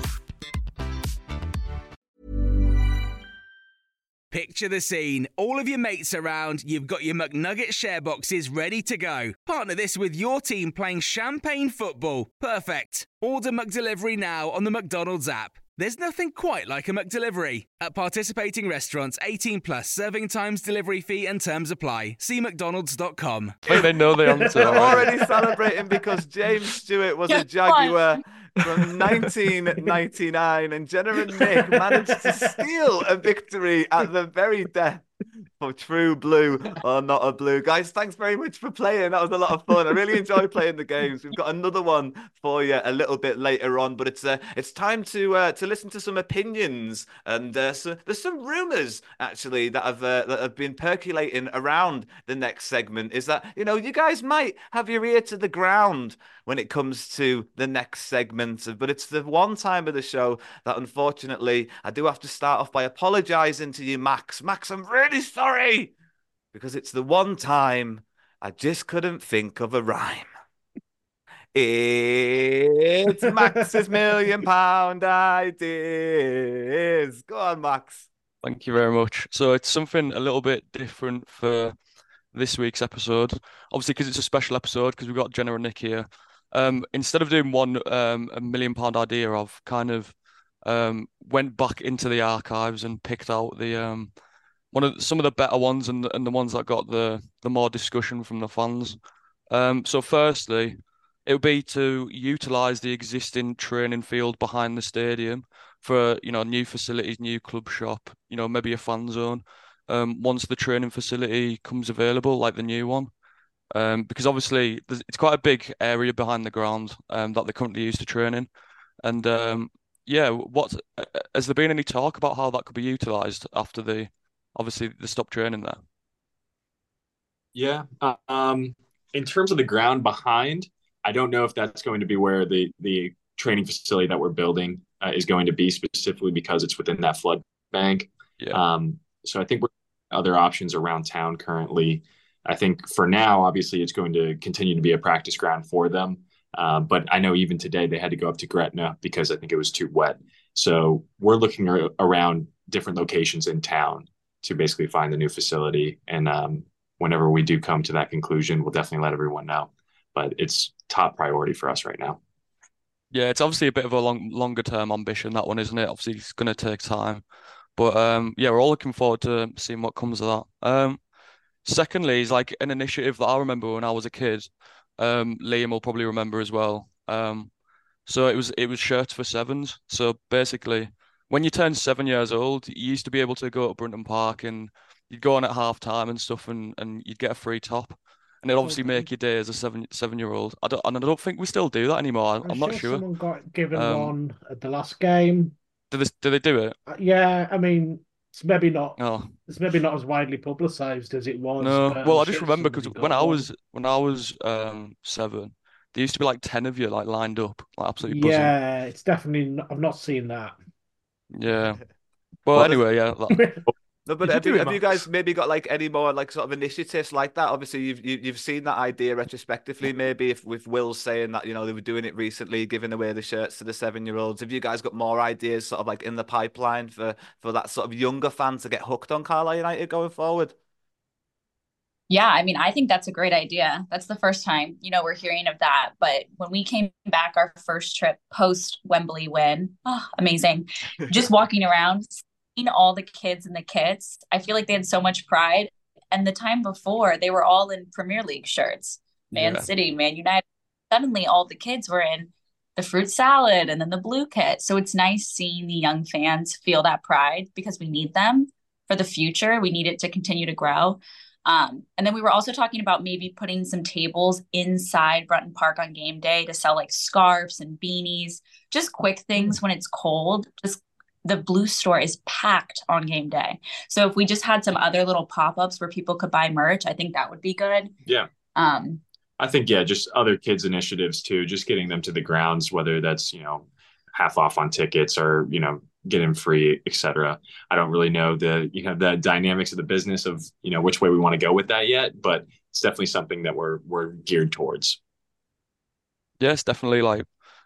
Picture the scene. All of your mates around, you've got your McNugget share boxes ready to go. Partner this with your team playing champagne football. Perfect. Order McDelivery now on the McDonald's app. There's nothing quite like a McDelivery. At participating restaurants, eighteen plus, serving times, delivery fee and terms apply. See mcdonalds dot com. I think they know the answer. They're already. already celebrating because James Stewart was a Yes, Jaguar from nineteen ninety-nine, and Jenna and Nick managed to steal a victory at the very death for True Blue or Not a Blue. Guys, thanks very much for playing. That was a lot of fun. I really enjoyed playing the games. We've got another one for you a little bit later on, but it's uh, it's time to uh, to listen to some opinions, and uh, so there's some rumors actually that have uh, that have been percolating around the next segment. Is that, you know, you guys might have your ear to the ground when it comes to the next segment, but it's the one time of the show that unfortunately I do have to start off by apologizing to you, Max. Max, I'm really sorry, because it's the one time I just couldn't think of a rhyme. It's Max's million pound ideas. Go on, Max. Thank you very much. So it's something a little bit different for this week's episode. Obviously, because it's a special episode, because we've got Jenna and Nick here. Um, instead of doing one um, a million pound idea, I've kind of um, went back into the archives and picked out the um, one of some of the better ones and and the ones that got the the more discussion from the fans. Um, so firstly, it would be to utilize the existing training field behind the stadium for, you know, new facilities, new club shop, you know, maybe a fan zone. Um, once the training facility comes available, like the new one. Um, because obviously there's, it's quite a big area behind the ground um, that they currently use to training, and um, yeah, what has there been any talk about how that could be utilised after the obviously the stop training there? Yeah. Um, in terms of the ground behind, I don't know if that's going to be where the the training facility that we're building uh, is going to be, specifically because it's within that flood bank. Yeah. Um, so I think we're other options around town currently. I think for now, obviously, it's going to continue to be a practice ground for them. Uh, but I know even today they had to go up to Gretna because I think it was too wet. So we're looking ar- around different locations in town to basically find the new facility. And um, whenever we do come to that conclusion, we'll definitely let everyone know. But it's top priority for us right now. Yeah, it's obviously a bit of a long, longer term ambition, that one, isn't it? Obviously, it's going to take time. But um, yeah, we're all looking forward to seeing what comes of that. Um, secondly, is like an initiative that I remember when I was a kid. Um, Liam will probably remember as well. Um, so it was it was shirts for sevens. So basically, when you turn seven years old, you used to be able to go to Brunton Park and you'd go on at half time and stuff, and, and you'd get a free top, and it'd obviously make your day as a seven seven year old. I don't and I don't think we still do that anymore. I, I'm, I'm not sure sure. someone got given Um, one at the last game. do they do they do it? Uh, Yeah, I mean, it's maybe not. Oh. It's maybe not as widely publicised as it was. No, but well, I'm I just sure remember because somebody when got I one. was when I was um seven, there used to be like ten of you like lined up, like absolutely buzzing. Yeah, it's definitely. Not, I've not seen that. Yeah. Well, Well, anyway, yeah. that- No, but Did you have do you, it, have you Max? guys maybe got like any more like sort of initiatives like that? Obviously, you've you, you've seen that idea retrospectively, maybe if with Will saying that you know they were doing it recently, giving away the shirts to the seven year olds. Have you guys got more ideas sort of like in the pipeline for for that sort of younger fan to get hooked on Carlisle United going forward? Yeah, I mean, I think that's a great idea. That's the first time, you know, we're hearing of that. But when we came back our first trip post Wembley win, oh, amazing. Just walking around, seeing all the kids in the kits, I feel like they had so much pride. And the time before, they were all in Premier League shirts, Man Yeah. City, Man United. Suddenly, all the kids were in the fruit salad and then the blue kit. So it's nice seeing the young fans feel that pride because we need them for the future. We need it to continue to grow. Um, and then we were also talking about maybe putting some tables inside Brunton Park on game day to sell like scarves and beanies, just quick things when it's cold. Just the Blue store is packed on game day. So if we just had some other little pop-ups where people could buy merch, I think that would be good. Yeah. Um, I think, yeah, just other kids initiatives too, just getting them to the grounds, whether that's, you know, half off on tickets or, you know, get them free, et cetera. I don't really know the, you know, the dynamics of the business of, you know, which way we want to go with that yet, but it's definitely something that we're, we're geared towards. Yeah, it's definitely like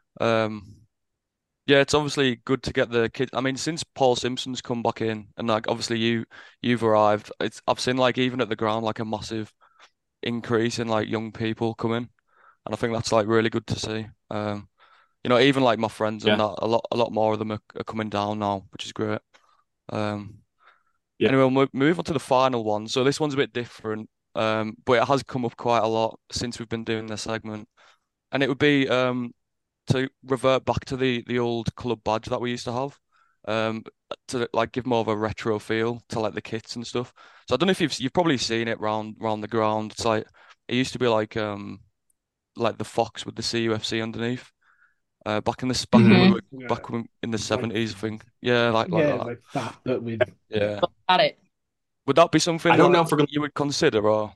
um yeah, it's obviously good to get the kids. I mean, since Paul Simpson's come back in and like obviously you you've arrived, it's I've seen like even at the ground like a massive increase in like young people coming. And I think that's like really good to see. Um you know, even like my friends and Yeah. that a lot a lot more of them are, are coming down now, which is great. Um Yeah. Anyway, we'll mo- move on to the final one. So this one's a bit different, um, but it has come up quite a lot since we've been doing this segment. And it would be um to revert back to the the old club badge that we used to have, um, to like give more of a retro feel to like the kits and stuff. So I don't know if you've you've probably seen it round round the ground. It's like it used to be like um like the fox with the C U F C underneath. Uh, back in the back when we Mhm. were Yeah. back when, in the Like, seventies, I think. Yeah, like like yeah, that. like that, but with Yeah. got it. Would that be something I don't like know if we're gonna, you would consider, or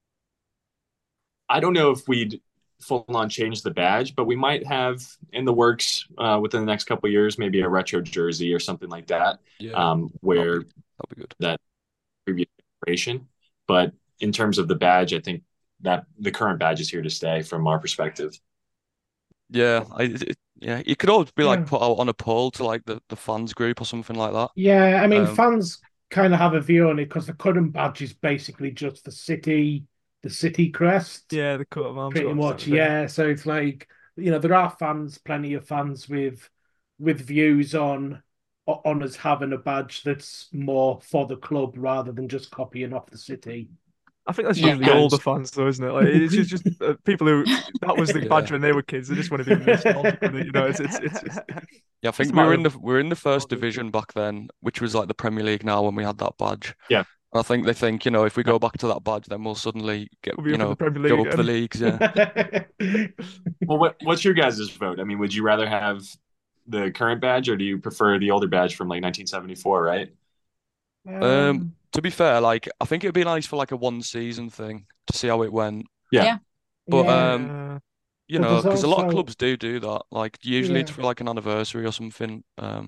I don't know if we'd full on change the badge, but we might have in the works uh, within the next couple of years, maybe a retro jersey or something like that, yeah, um, that'd where be that'd be good. that previous generation. But in terms of the badge, I think that the current badge is here to stay from our perspective. Yeah, I it, yeah, it could always be like yeah, put out on a poll to like the, the fans group or something like that. yeah. I mean, Um, fans kind of have a view on it because the current badge is basically just the city, the city crest, Yeah, the coat of arms. pretty got much. that thing. Yeah, so it's like you know there are fans, plenty of fans with with views on on us having a badge that's more for the club rather than just copying off the city. I think that's Yeah. usually older fans, though, isn't it? Like it's just, just uh, people who that was the badge yeah, when they were kids. They just want to be nostalgic with it, you know. It's it's it's, it's, yeah. I it's a think we were matter in of the we were in the first nostalgia. division back then, which was like the Premier League now when we had that badge. Yeah. And I think they think, you know, if we go back to that badge, then we'll suddenly get, We'll be you up in the know, Premier go League up the again. leagues. Yeah. Well, what what's your guys' vote? I mean, would you rather have the current badge or do you prefer the older badge from like nineteen seventy-four, right? Um, Um, to be fair, like I think it'd be nice for like a one season thing to see how it went. Yeah. Yeah. But yeah, um, Yeah. you but know, there's because a lot of also clubs do do that. Like usually it's yeah. for like an anniversary or something. Um,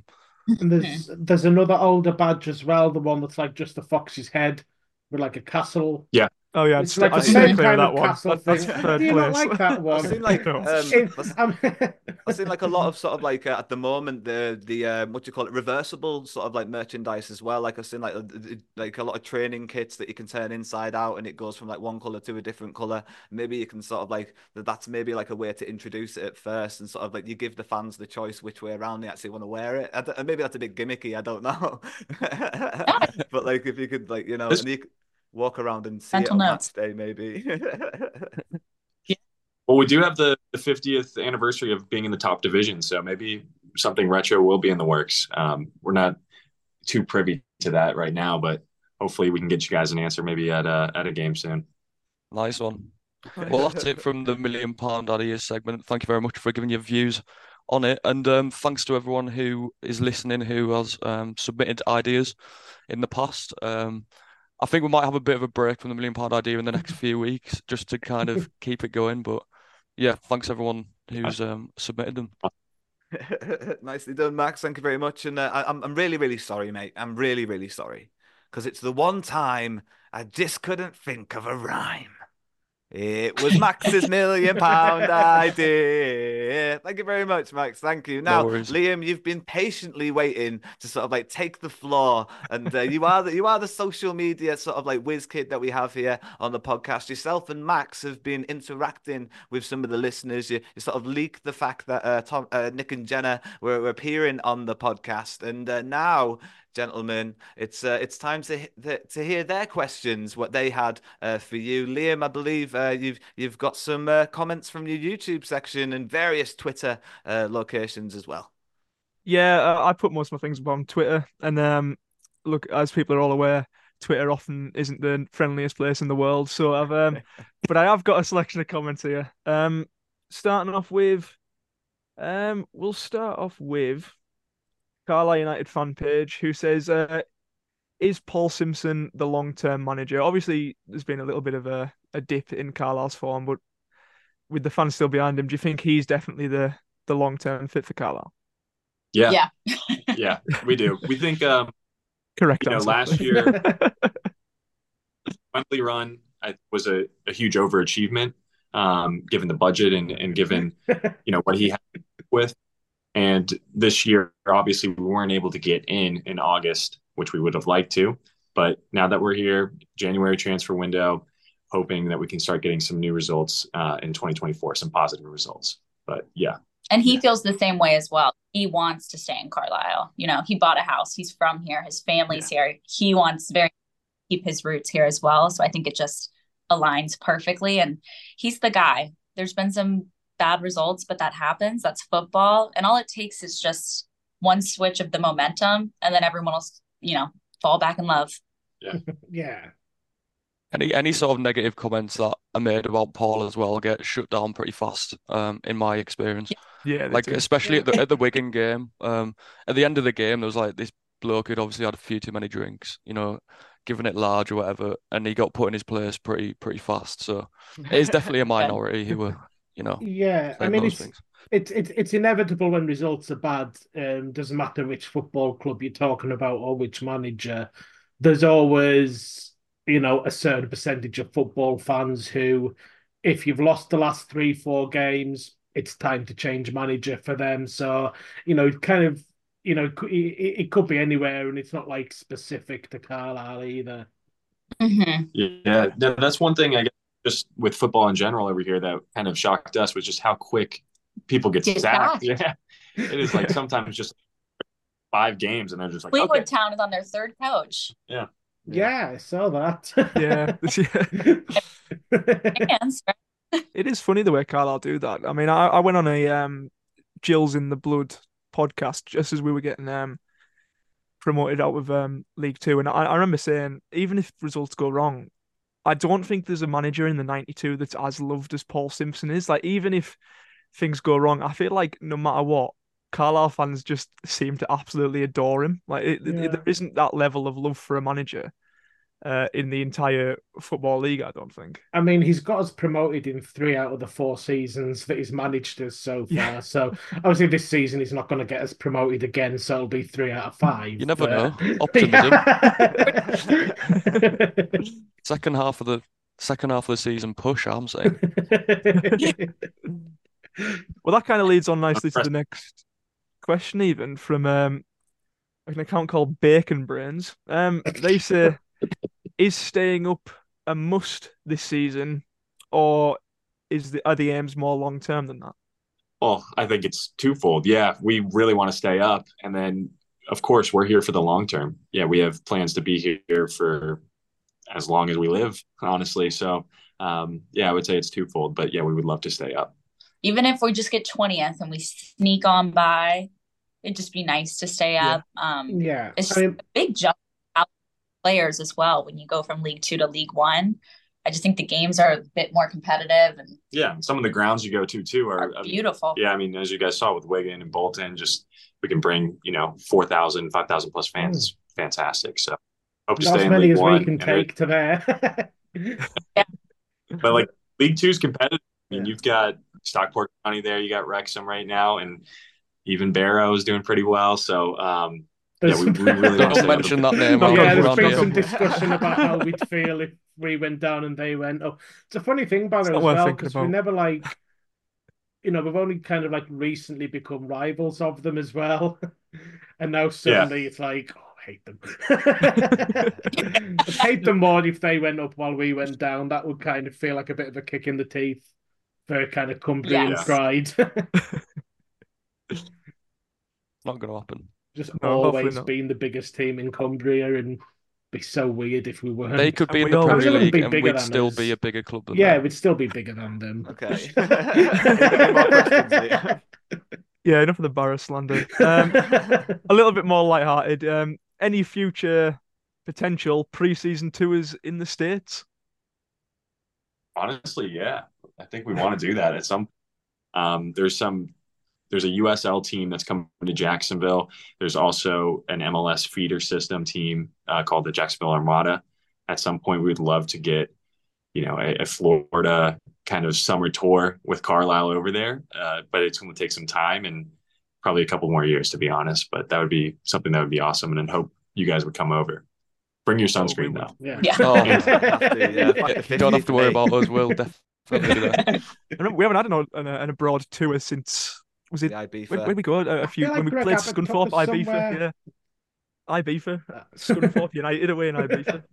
And there's there's another older badge as well, the one that's like just a fox's head with like a castle. Yeah. Oh yeah, It's I'd, like I'd the stay same clear of kind that of one. castle That, that's thing. third Do you place. not like that one? I've seen like No. um, In- I've, um, I've seen like a lot of sort of like uh, at the moment the the um, what do you call it, reversible sort of like merchandise as well. Like I've seen like a, like a lot of training kits that you can turn inside out and it goes from like one color to a different color. Maybe you can sort of like that's maybe like a way to introduce it at first and sort of like you give the fans the choice which way around they actually want to wear it. I don't- maybe that's a bit gimmicky. I don't know, but like if you could like you know This- and you could walk around and see Mental it on notes. match day maybe. Well, we do have the, the fiftieth anniversary of being in the top division, so maybe something retro will be in the works. Um, we're not too privy to that right now, but hopefully we can get you guys an answer maybe at a at a game soon. Nice one. Well, that's it from the Million Pound Ideas segment. Thank you very much for giving your views on it, and um, thanks to everyone who is listening who has um, submitted ideas in the past. Um, I think we might have a bit of a break from the Million Pound Idea in the next few weeks, just to kind of keep it going. But yeah, thanks everyone who's um, submitted them. Nicely done, Max. Thank you very much. And uh, I, I'm I'm really really sorry, mate. I'm really really sorry because it's the one time I just couldn't think of a rhyme. It was Max's million pound idea. Thank you very much, Max. Thank you. Now, No worries. Liam, you've been patiently waiting to sort of like take the floor, and uh, you are the you are the social media sort of like whiz kid that we have here on the podcast. Yourself and Max have been interacting with some of the listeners. You, you sort of leaked the fact that uh, Tom, uh, Nick and Jenna were, were appearing on the podcast, and uh, now, gentlemen, it's uh, it's time to to hear their questions, what they had uh, for you. Liam, I believe uh, you've you've got some uh, comments from your YouTube section and various Twitter uh, locations as well. Yeah, uh, I put most of my things up on Twitter, and um, look, as people are all aware, Twitter often isn't the friendliest place in the world. So I've um, but I have got a selection of comments here. Um, starting off with, um, we'll start off with Carlisle United fan page, who says, uh, is Paul Simpson the long-term manager? Obviously, there's been a little bit of a, a dip in Carlisle's form, but with the fans still behind him, do you think he's definitely the, the long-term fit for Carlisle? Yeah, Yeah. yeah, we do. We think, um, Correct you know, answer. last year, Wembley run I, was a, a huge overachievement, um, given the budget and, and given, you know, what he had with. And this year, obviously, we weren't able to get in in August, which we would have liked to. But now that we're here, January transfer window, hoping that we can start getting some new results uh, in twenty twenty-four, some positive results. But yeah. And he feels the same way as well. He wants to stay in Carlisle. You know, he bought a house. He's from here. His family's yeah. here. He wants very keep his roots here as well. So I think it just aligns perfectly. And he's the guy. There's been some bad results, but that happens. That's football. And all it takes is just one switch of the momentum, and then everyone will, you know, fall back in love. Yeah. Yeah. Any any sort of negative comments that are made about Paul as well get shut down pretty fast, um, in my experience. Yeah, like do. especially Yeah. at the at the Wigan game. Um, at the end of the game, there was like this bloke who'd obviously had a few too many drinks, you know, giving it large or whatever, and he got put in his place pretty pretty fast. So it is definitely a minority who were, you know, Yeah, I saying mean, those it's, things. it's it's it's inevitable when results are bad. Um, doesn't matter which football club you're talking about or which manager. There's always, you know, a certain percentage of football fans who, if you've lost the last three, four games, it's time to change manager for them. So, you know, kind of, you know, it, it could be anywhere, and it's not like specific to Carlisle either. Mm-hmm. Yeah, no, that's one thing I guess just with football in general over here that kind of shocked us was just how quick people get Get sacked. sacked. Yeah, it is like sometimes just five games and they're just like, Fleetwood okay. Town is on their third coach. Yeah. Yeah, I saw that. Yeah. Fans, right? It is funny the way Carlisle do that. I mean, I, I went on a um, Jill's in the Blood podcast just as we were getting um, promoted out of um, League Two, and I, I remember saying, even if results go wrong, I don't think there's a manager in the ninety-two that's as loved as Paul Simpson is. Like, even if things go wrong, I feel like no matter what, Carlisle fans just seem to absolutely adore him. Like, it, Yeah. it, there isn't that level of love for a manager. uh, in the entire football league. I don't think. I mean, he's got us promoted in three out of the four seasons that he's managed us so far. Yeah. So obviously this season he's not going to get us promoted again, so it'll be three out of five. You never but... know. Optimism. second half of the second half of the season push, I'm saying. Well, that kind of leads on nicely to the next question, even from um, an account called Bacon Brains. Um, they say, is staying up a must this season, or is the are the aims more long term than that? Well, I think it's twofold. Yeah, we really want to stay up, and then of course we're here for the long term. Yeah, we have plans to be here for as long as we live, honestly. So, um, yeah, I would say it's twofold. But yeah, we would love to stay up. Even if we just get twentieth and we sneak on by, it'd just be nice to stay up. Yeah. Um, yeah. It's just I mean, a big jump out players as well when you go from League Two to League One. I just think the games are a bit more competitive. And yeah, some of the grounds you go to too are, are beautiful. Um, yeah, I mean, as you guys saw with Wigan and Bolton, just we can bring, you know, four thousand, five thousand plus fans. Mm. Fantastic. So hope to Not stay as in many League as One. we can take to there. Yeah. But like League Two is competitive. I mean, yeah. You've got Stockport County there, you got Wrexham right now, and even Barrow is doing pretty well. So, um, yeah, we, we really don't mention that name. Yeah, there's been some discussion about how we'd feel if we went down and they went up. It's a funny thing, Barrow, as well, because we never like, you know, we've only kind of like recently become rivals of them as well, and now suddenly yeah. it's like, oh, I hate them. I'd hate them more if they went up while we went down. That would kind of feel like a bit of a kick in the teeth. For kind of Cumbrian yes. pride. Not going to happen. Just no, always being the biggest team in Cumbria, and be so weird if we weren't. They could be in the Premier League and we'd still us. be a bigger club than Yeah, them. we'd still be bigger than them. Okay. Yeah, enough of the Barrow slander. Um, a little bit more lighthearted. Um, any future potential pre-season tours in the States? Honestly, yeah. I think we want to do that at some. Um, there's some. There's a U S L team that's coming to Jacksonville. There's also an M L S feeder system team uh, called the Jacksonville Armada. At some point, we would love to get, you know, a, a Florida kind of summer tour with Carlisle over there. Uh, but it's going to take some time and probably a couple more years, to be honest. But that would be something that would be awesome, and I hope you guys would come over. Bring your sunscreen, though. Yeah. yeah. Oh, yeah. You don't have to worry about us. We'll definitely do that. We haven't had an, an, an abroad tour since, was it, when, when we go a, a few, like when we Greg played Abbott Scunthorpe, Ibiza, somewhere. yeah. Ibiza, Scunthorpe United away in Ibiza.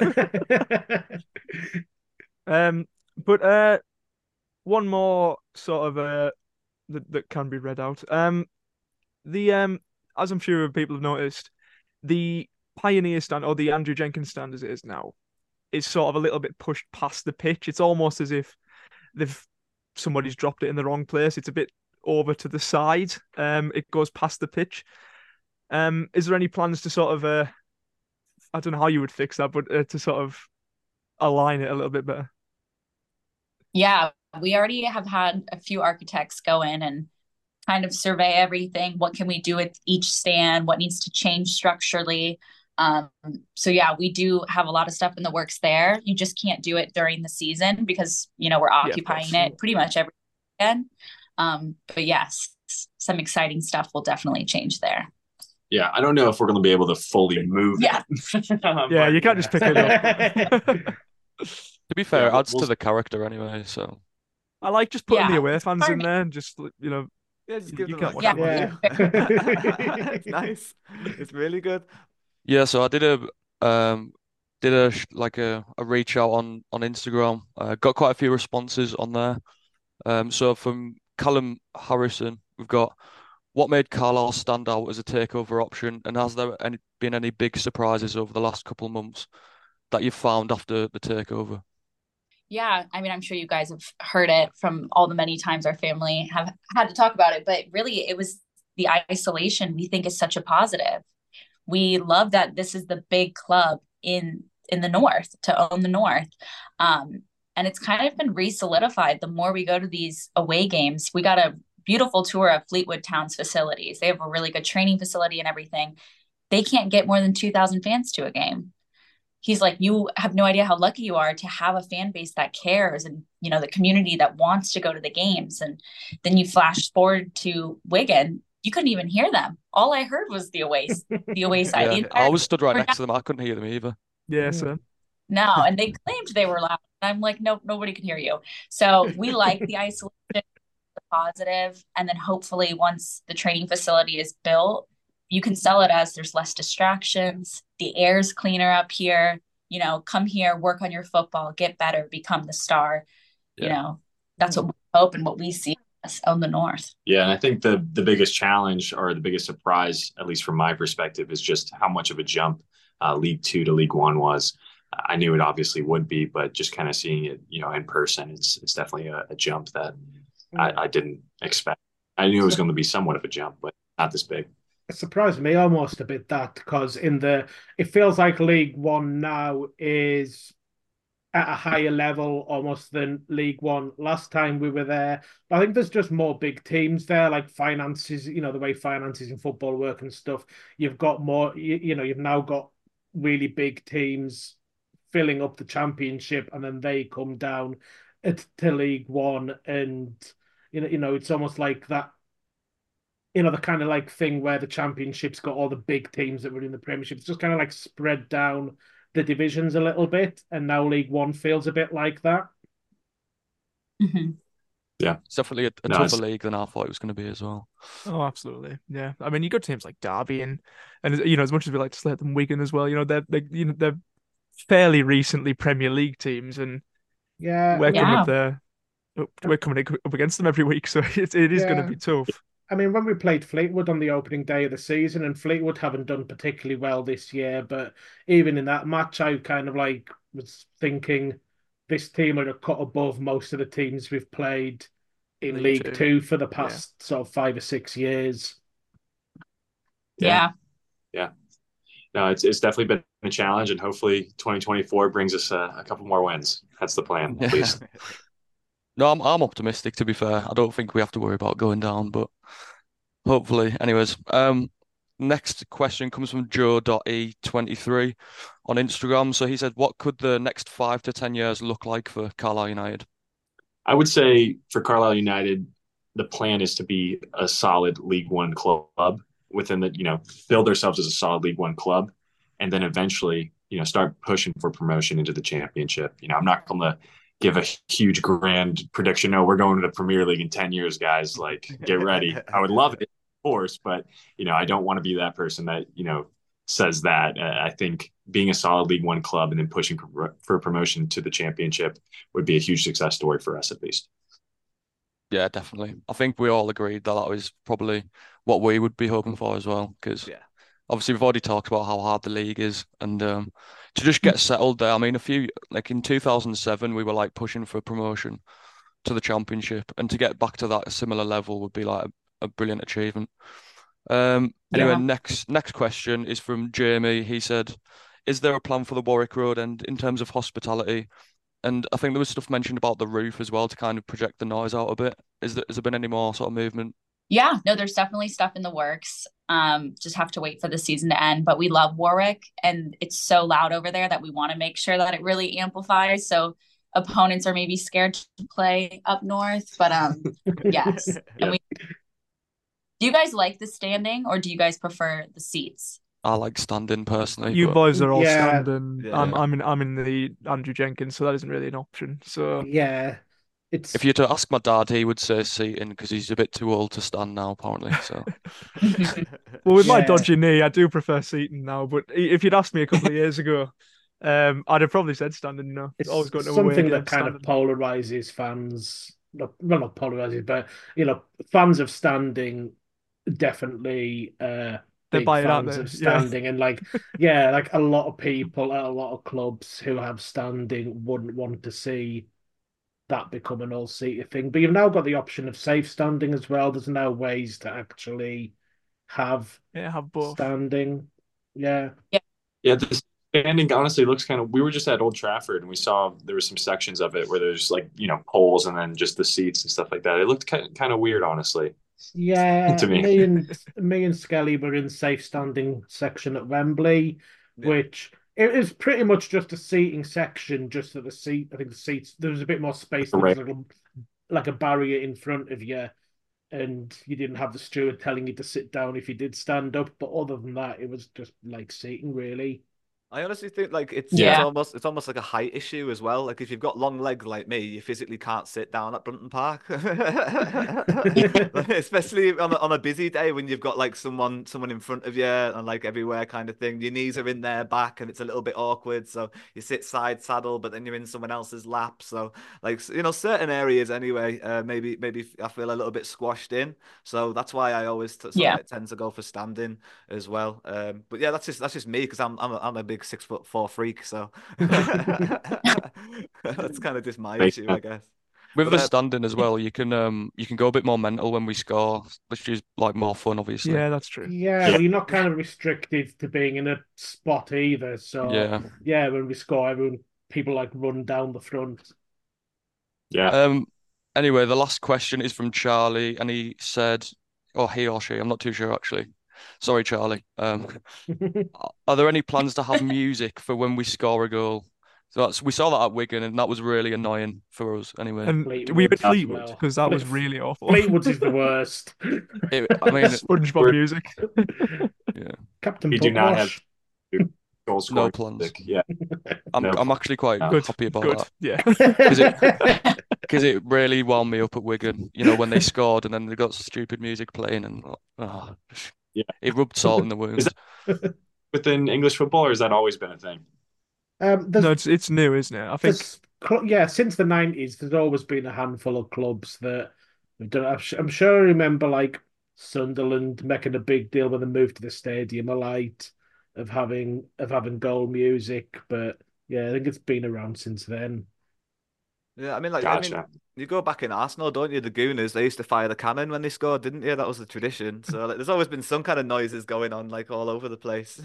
um, but uh, one more sort of uh, that, that can be read out. Um, the um, as I'm sure people have noticed, the Pioneer stand, or the Andrew Jenkins stand as it is now, is sort of a little bit pushed past the pitch. It's almost as if they've somebody's dropped it in the wrong place. It's a bit over to the side. Um, it goes past the pitch. Um, is there any plans to sort of, uh, I don't know how you would fix that, but uh, to sort of align it a little bit better? Yeah, we already have had a few architects go in and kind of survey everything. What can we do with each stand? What needs to change structurally? Um, so yeah, we do have a lot of stuff in the works there. You just can't do it during the season because, you know, we're occupying yeah, it pretty much every weekend. Um, but yes, some exciting stuff will definitely change there. Yeah, I don't know if we're going to be able to fully move yeah. it. Yeah, you can't just pick it up. To be fair, it adds we'll... to the character anyway, so. I like just putting yeah. the away fans in there and just, you know, yeah, just give you them can't like, yeah. yeah. It's nice. It's really good. Yeah, so I did a um did a like a, a reach out on on Instagram. Uh, got quite a few responses on there. Um, so from Callum Harrison, we've got what made Carlisle stand out as a takeover option, and has there any, been any big surprises over the last couple of months that you've found after the takeover? Yeah, I mean, I'm sure you guys have heard it from all the many times our family have had to talk about it, but really it was the isolation we think is such a positive. We love that this is the big club in in the North, to own the North. Um, and it's kind of been re-solidified. The more we go to these away games, we got a beautiful tour of Fleetwood Town's facilities. They have a really good training facility and everything. They can't get more than two thousand fans to a game. he's like, you have no idea how lucky you are to have a fan base that cares and, you know, the community that wants to go to the games. And then you flash forward to Wigan, you couldn't even hear them. All I heard was the away, the away side. Yeah, The entire- I was stood right next to them. I couldn't hear them either. Yeah, so. No, and they claimed they were loud. I'm like, nope, nobody can hear you. So we like the isolation, the positive, and then hopefully once the training facility is built, you can sell it as there's less distractions, the air's cleaner up here, you know, come here, work on your football, get better, become the star. Yeah. You know, that's what we hope and what we see on the North. Yeah, and I think the the biggest challenge or the biggest surprise, at least from my perspective, is just how much of a jump uh, League Two to League One was. I knew it obviously would be, but just kind of seeing it, you know, in person, it's it's definitely a, a jump that I, I didn't expect. I knew it was going to be somewhat of a jump, but not this big. It surprised me almost a bit that because in the it feels like League One now is at a higher level almost than League One last time we were there. I think there's just more big teams there, like finances, you know, the way finances in football work and stuff. You've got more, you, you know, you've now got really big teams filling up the championship, and then they come down to League One, and you know, you know, it's almost like that. You know, the kind of like thing where the championship's got all the big teams that were in the Premiership. It's just kind of like spread down the divisions a little bit, and now League One feels a bit like that. Mm-hmm. Yeah, it's definitely a, a no, tougher it's... league than I thought it was going to be as well. Oh, absolutely. Yeah, I mean, you got teams like Derby and and you know, as much as we like to slate them, Wigan as well. You know, they're they you know they're fairly recently Premier League teams, and yeah, we're yeah. coming up there. We're coming up against them every week, so it, it is yeah. going to be tough. I mean, when we played Fleetwood on the opening day of the season, and Fleetwood haven't done particularly well this year, but even in that match, I kind of like was thinking this team are a cut above most of the teams we've played in League, League Two. Two for the past yeah. sort of five or six years. Yeah. Yeah. No, it's it's definitely been a challenge, and hopefully twenty twenty-four brings us a, a couple more wins. That's the plan, at least. No, I'm I'm optimistic, to be fair. I don't think we have to worry about going down, but hopefully. Anyways, um, next question comes from Joe E twenty-three on Instagram. So he said, what could the next five to ten years look like for Carlisle United? I would say for Carlisle United, the plan is to be a solid League One club within the, you know, build ourselves as a solid League One club, and then eventually, you know, start pushing for promotion into the championship. You know, I'm not going to give a huge grand prediction. No, we're going to the Premier League in ten years, guys. Like, get ready. I would love it, of course, but, you know, I don't want to be that person that, you know, says that. Uh, I think being a solid League One club and then pushing for, for promotion to the championship would be a huge success story for us, at least. Yeah, definitely. I think we all agreed that that was probably what we would be hoping for as well, because yeah. obviously we've already talked about how hard the league is, and um, to just get settled there. I mean, a few, like in two thousand seven, we were like pushing for promotion to the championship, and to get back to that similar level would be like a, a brilliant achievement. Um, anyway, yeah. next next question is from Jamie. He said, is there a plan for the Warwick Road end in terms of hospitality? And I think there was stuff mentioned about the roof as well to kind of project the noise out a bit. Is there, has there been any more sort of movement? Yeah, no, there's definitely stuff in the works. Um, just have to wait for the season to end. But we love Warwick, and it's so loud over there that we want to make sure that it really amplifies. So opponents are maybe scared to play up north. But um, yes. yeah. And we, do you guys like the standing, or do you guys prefer the seats? I like standing personally. You but... boys are all yeah. standing. Yeah. I'm I'm in I'm in the Andrew Jenkins, so that isn't really an option. So yeah, it's if you were to ask my dad, he would say seating because he's a bit too old to stand now, apparently. So well, with yeah. my dodgy knee, I do prefer seating now. But if you'd asked me a couple of years ago, um, I'd have probably said standing. You know, it's always got no something that kind standing. of polarizes fans. Not, well, not polarizes, but you know, fans of standing definitely. Uh, They're big buying fans out of standing yeah. and like yeah like a lot of people at a lot of clubs who have standing wouldn't want to see that become an all-seater thing, but you've now got the option of safe standing as well. There's now ways to actually have yeah have both standing. yeah yeah yeah the standing honestly looks kind of, we were just at Old Trafford and we saw there were some sections of it where there's like, you know, poles and then just the seats and stuff like that. It looked kind of, kind of weird, honestly. Yeah, to me. me and me and Skelly were in safe standing section at Wembley, yeah. which It was pretty much just a seating section, just at the seat. I think the seats, there was a bit more space. There was like a, like a barrier in front of you, and you didn't have the steward telling you to sit down if you did stand up. But other than that, it was just like seating, really. I honestly think like it's, Yeah. it's almost it's almost like a height issue as well. Like if you've got long legs like me, you physically can't sit down at Brunton Park, especially on a, on a busy day when you've got like someone someone in front of you and like everywhere kind of thing. Your knees are in their back and it's a little bit awkward. So you sit side saddle, but then you're in someone else's lap. So like you know certain areas anyway, uh, maybe maybe I feel a little bit squashed in. So that's why I always t- sort Yeah. of tend to go for standing as well. Um, but yeah, that's just that's just me because I'm I'm a, I'm a big six foot four freak, so that's kind of just my issue, I guess. With But, the uh, standing as well, you can um you can go a bit more mental when we score, which is like more fun, obviously. Yeah, that's true. Yeah, well, you're not kind of restricted to being in a spot either. So Yeah. yeah, when we score, everyone people like run down the front. Yeah. Um. Anyway, the last question is from Charlie, and he said, or he or she, I'm not too sure actually. Sorry, Charlie. Um, are there any plans to have music for when we score a goal? So that's we saw that at Wigan, and that was really annoying for us. Anyway, And Fleetwood we had as Fleetwood well. because that was Fleet- really awful. Fleetwood's is the worst. It- I mean, SpongeBob music. yeah, Captain We do not have Pugwash. goal no scoring plans. music. Yeah. I'm No. I'm actually quite No. Good. happy about Good. that Yeah. because it because it really wound me up at Wigan. You know, when they scored and then they got stupid music playing, and oh, Yeah. it rubbed salt in the wounds. Is that within English football, or has that always been a thing? Um, there's, No, it's it's new, isn't it? I think there's cl- yeah, since the nineties, there's always been a handful of clubs that have done. I'm, su- I'm sure I remember like Sunderland making a big deal when they moved to the Stadium a light of having of having goal music, but yeah, I think it's been around since then. Yeah, I mean, like, I mean, Gotcha. you go back in Arsenal, don't you? The Gooners, they used to fire the cannon when they scored, didn't you? That was the tradition. So, like, there's always been some kind of noises going on, like, all over the place.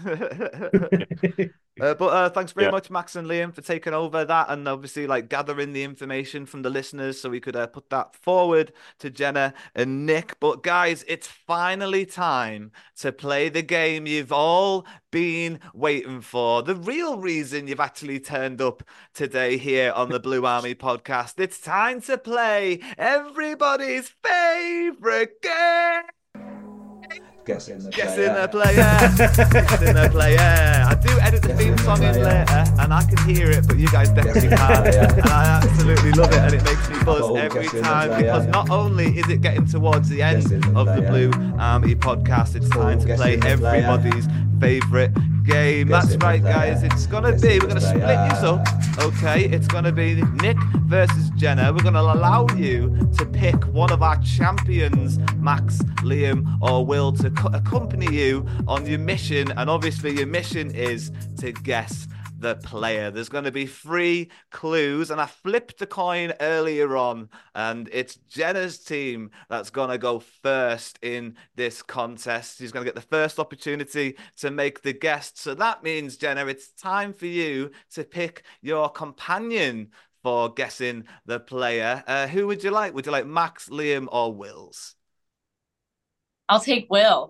Uh, but uh, thanks very Yeah. much, Max and Liam, for taking over that and obviously like gathering the information from the listeners so we could uh, put that forward to Jenna and Nick. But guys, it's finally time to play the game you've all been waiting for. The real reason you've actually turned up today here on the Blue Army podcast. It's time to play everybody's favorite game. Guess in the Guess player. in the player. Guess in the player. I do edit the Guess theme in the song in player. later, and I can hear it, but you guys definitely in the can't. player. And I absolutely love it, and it makes me buzz Oh, every guess in the time player. because not only is it getting towards the end Guess in the of the player. Blue Army podcast, it's time Oh, to guess play in the player. everybody's favorite game. Guess That's in the right, player. guys. It's gonna Guess be. in We're the gonna split player. this up. Okay, it's gonna be Nick versus Jenna. We're gonna allow you to pick one of our champions, Max, Liam, or Will, to co- accompany you on your mission. And obviously, your mission is to guess the player. There's going to be three clues, and I flipped a coin earlier on, and it's Jenna's team that's going to go first in this contest. She's going to get the first opportunity to make the guess. So that means, Jenna, it's time for you to pick your companion for guessing the player. Uh, who would you like? Would you like Max, Liam, or Wills? I'll take Will.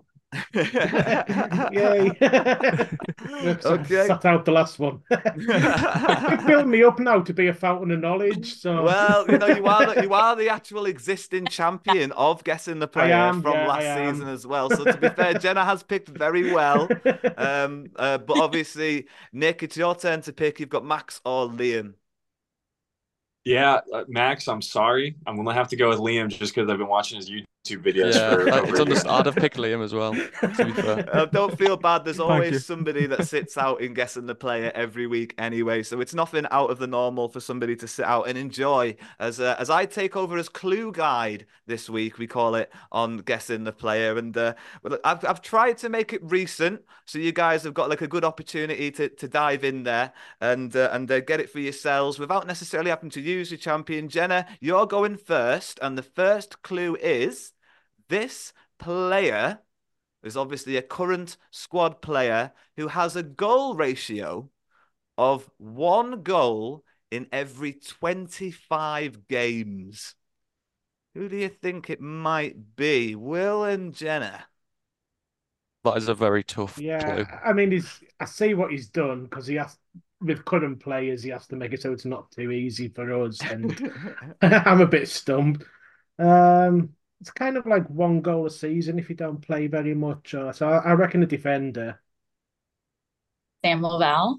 Yay! Okay. Sat out the last one. You build me up now to be a fountain of knowledge. So Well, you know, you are the, you are the actual existing champion of guessing the player am, from yeah, last I am. season as well. So to be fair, Jenna has picked very well. Um, uh, but obviously, Nick, it's your turn to pick. You've got Max or Liam. Yeah, uh, Max, I'm sorry. I'm gonna have to go with Liam just because I've been watching his YouTube videos Yeah, for I- over it's a year. understand- I'd have picked Liam as well, to be fair. Uh, don't feel bad. There's Thank always you. somebody that sits out in guessing the player every week anyway. So it's nothing out of the normal for somebody to sit out and enjoy. As uh, as I take over as clue guide this week, we call it, on guessing the player. And uh, well, I've I've tried to make it recent, so you guys have got like a good opportunity to, to dive in there and uh, and uh, get it for yourselves without necessarily having to use your champion. Jenna, you're going first, and the first clue is this player is obviously a current squad player who has a goal ratio of one goal in every twenty-five games. Who do you think it might be? Will and Jenna? That is a very tough Yeah, clue. I mean, he's. I see what he's done because he has with current players. He has to make it so it's not too easy for us, and I'm a bit stumped. Um, it's kind of like one goal a season if you don't play very much. Or, so I, I reckon a defender. Sam Lavelle.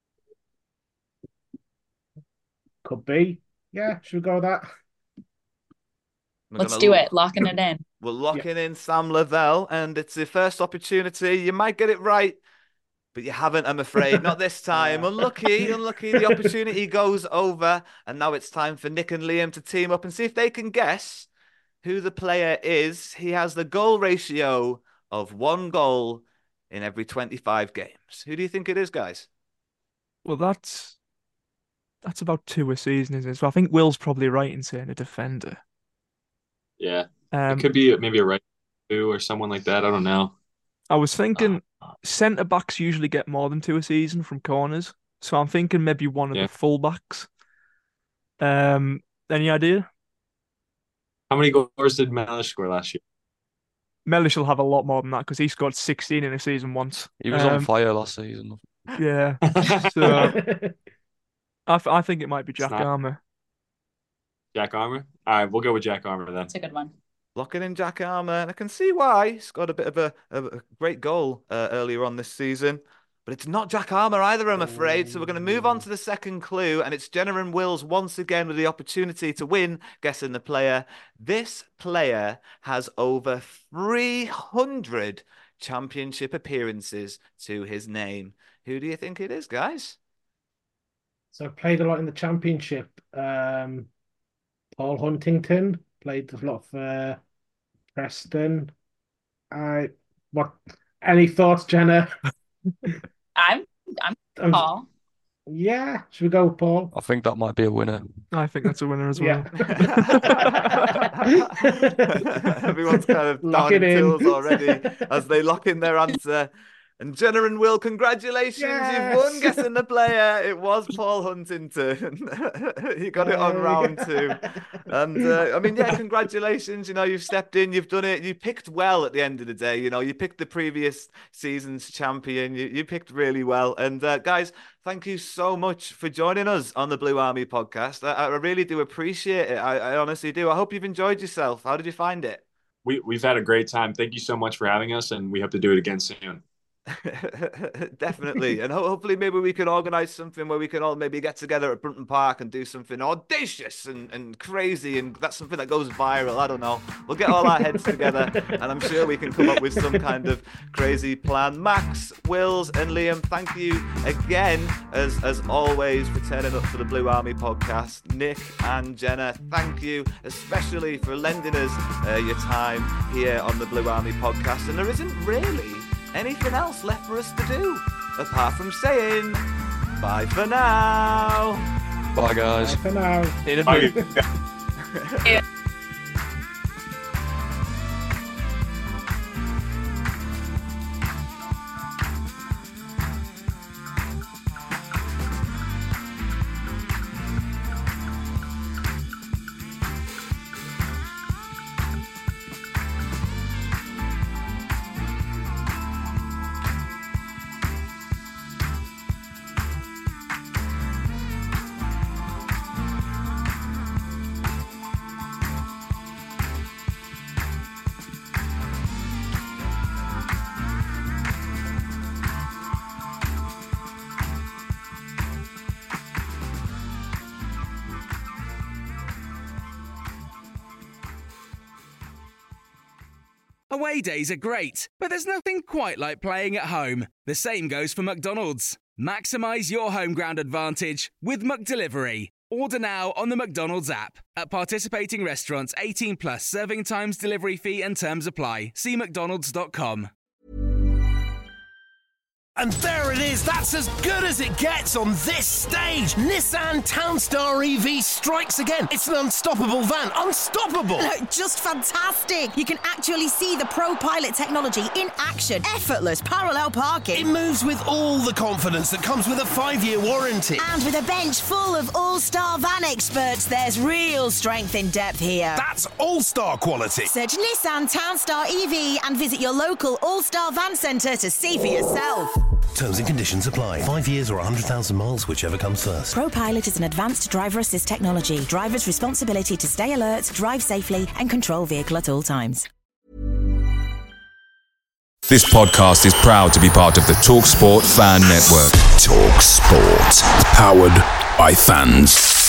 Could be. Yeah, should we go with that? We're Let's gonna do look- it. Locking it in. We're locking in Sam Lavelle, and it's the first opportunity. You might get it right, but you haven't, I'm afraid. Not this time. Unlucky, unlucky. The opportunity goes over, and now it's time for Nick and Liam to team up and see if they can guess who the player is. He has the goal ratio of one goal in every twenty-five games. Who do you think it is, guys? Well, that's that's about two a season, isn't it? So I think Will's probably right in saying a defender. Yeah. Um, it could be maybe a right two or someone like that. I don't know. I was thinking centre backs usually get more than two a season from corners, so I'm thinking maybe one of Yeah. the full backs. Um, any idea? How many goals did Mellish score last year? Mellish will have a lot more than that because he scored sixteen in a season once. He was on Um, fire last season. Yeah. So I, th- I think it might be Jack not- Armour. Jack Armour? All right, we'll go with Jack Armour then. That's a good one. Locking in Jack Armour, and I can see why. He scored a bit of a, a, a great goal uh, earlier on this season. But it's not Jack Armour either, I'm afraid. So we're going to move on to the second clue, and it's Jenna and Wills once again with the opportunity to win, guessing the player. This player has over three hundred championship appearances to his name. Who do you think it is, guys? So I played a lot in the championship. Um, Paul Huntington played a lot for uh, Preston. I what? Any thoughts, Jenna? I'm I'm Um, Paul. Yeah, should we go with Paul? I think that might be a winner. I think that's a winner as well. Everyone's kind of Lock down in it in. tools already as they lock in their answer. And Jenna and Will, congratulations. Yes. You've won guessing the player. It was Paul Huntington. You got it on Yay. round two. And uh, I mean, yeah, congratulations. You know, you've stepped in, you've done it. You picked well at the end of the day. You know, you picked the previous season's champion. You, you picked really well. And uh, guys, thank you so much for joining us on the Blue Army podcast. I, I really do appreciate it. I, I honestly do. I hope you've enjoyed yourself. How did you find it? We, we've had a great time. Thank you so much for having us, and we hope to do it again soon. Definitely. And ho- hopefully maybe we can organise something where we can all maybe get together at Brunton Park and do something audacious and, and crazy, and that's something that goes viral. I don't know. We'll get all our heads together and I'm sure we can come up with some kind of crazy plan. Max, Wills and Liam, thank you again as, as always for turning up for the Blue Army podcast. Nick and Jenna, thank you especially for lending us uh, your time here on the Blue Army podcast. And there isn't really anything else left for us to do apart from saying bye for now. Bye, guys. Bye for now. In a Bye. bit. Yeah. Away days are great, but there's nothing quite like playing at home. The same goes for McDonald's. Maximise your home ground advantage with McDelivery. Order now on the McDonald's app. At participating restaurants, eighteen plus, serving times, delivery fee and terms apply. See mcdonalds dot com. And there it is, that's as good as it gets on this stage. Nissan Townstar E V strikes again. It's an unstoppable van, unstoppable. Look, just fantastic. You can actually see the ProPilot technology in action. Effortless parallel parking. It moves with all the confidence that comes with a five-year warranty. And with a bench full of all-star van experts, there's real strength in depth here. That's all-star quality. Search Nissan Townstar E V and visit your local all-star van centre to see for yourself. Terms and conditions apply. Five years or one hundred thousand miles, whichever comes first. ProPilot is an advanced driver assist technology. Driver's responsibility to stay alert, drive safely, and control vehicle at all times. This podcast is proud to be part of the TalkSport Fan Network. TalkSport. Powered by fans.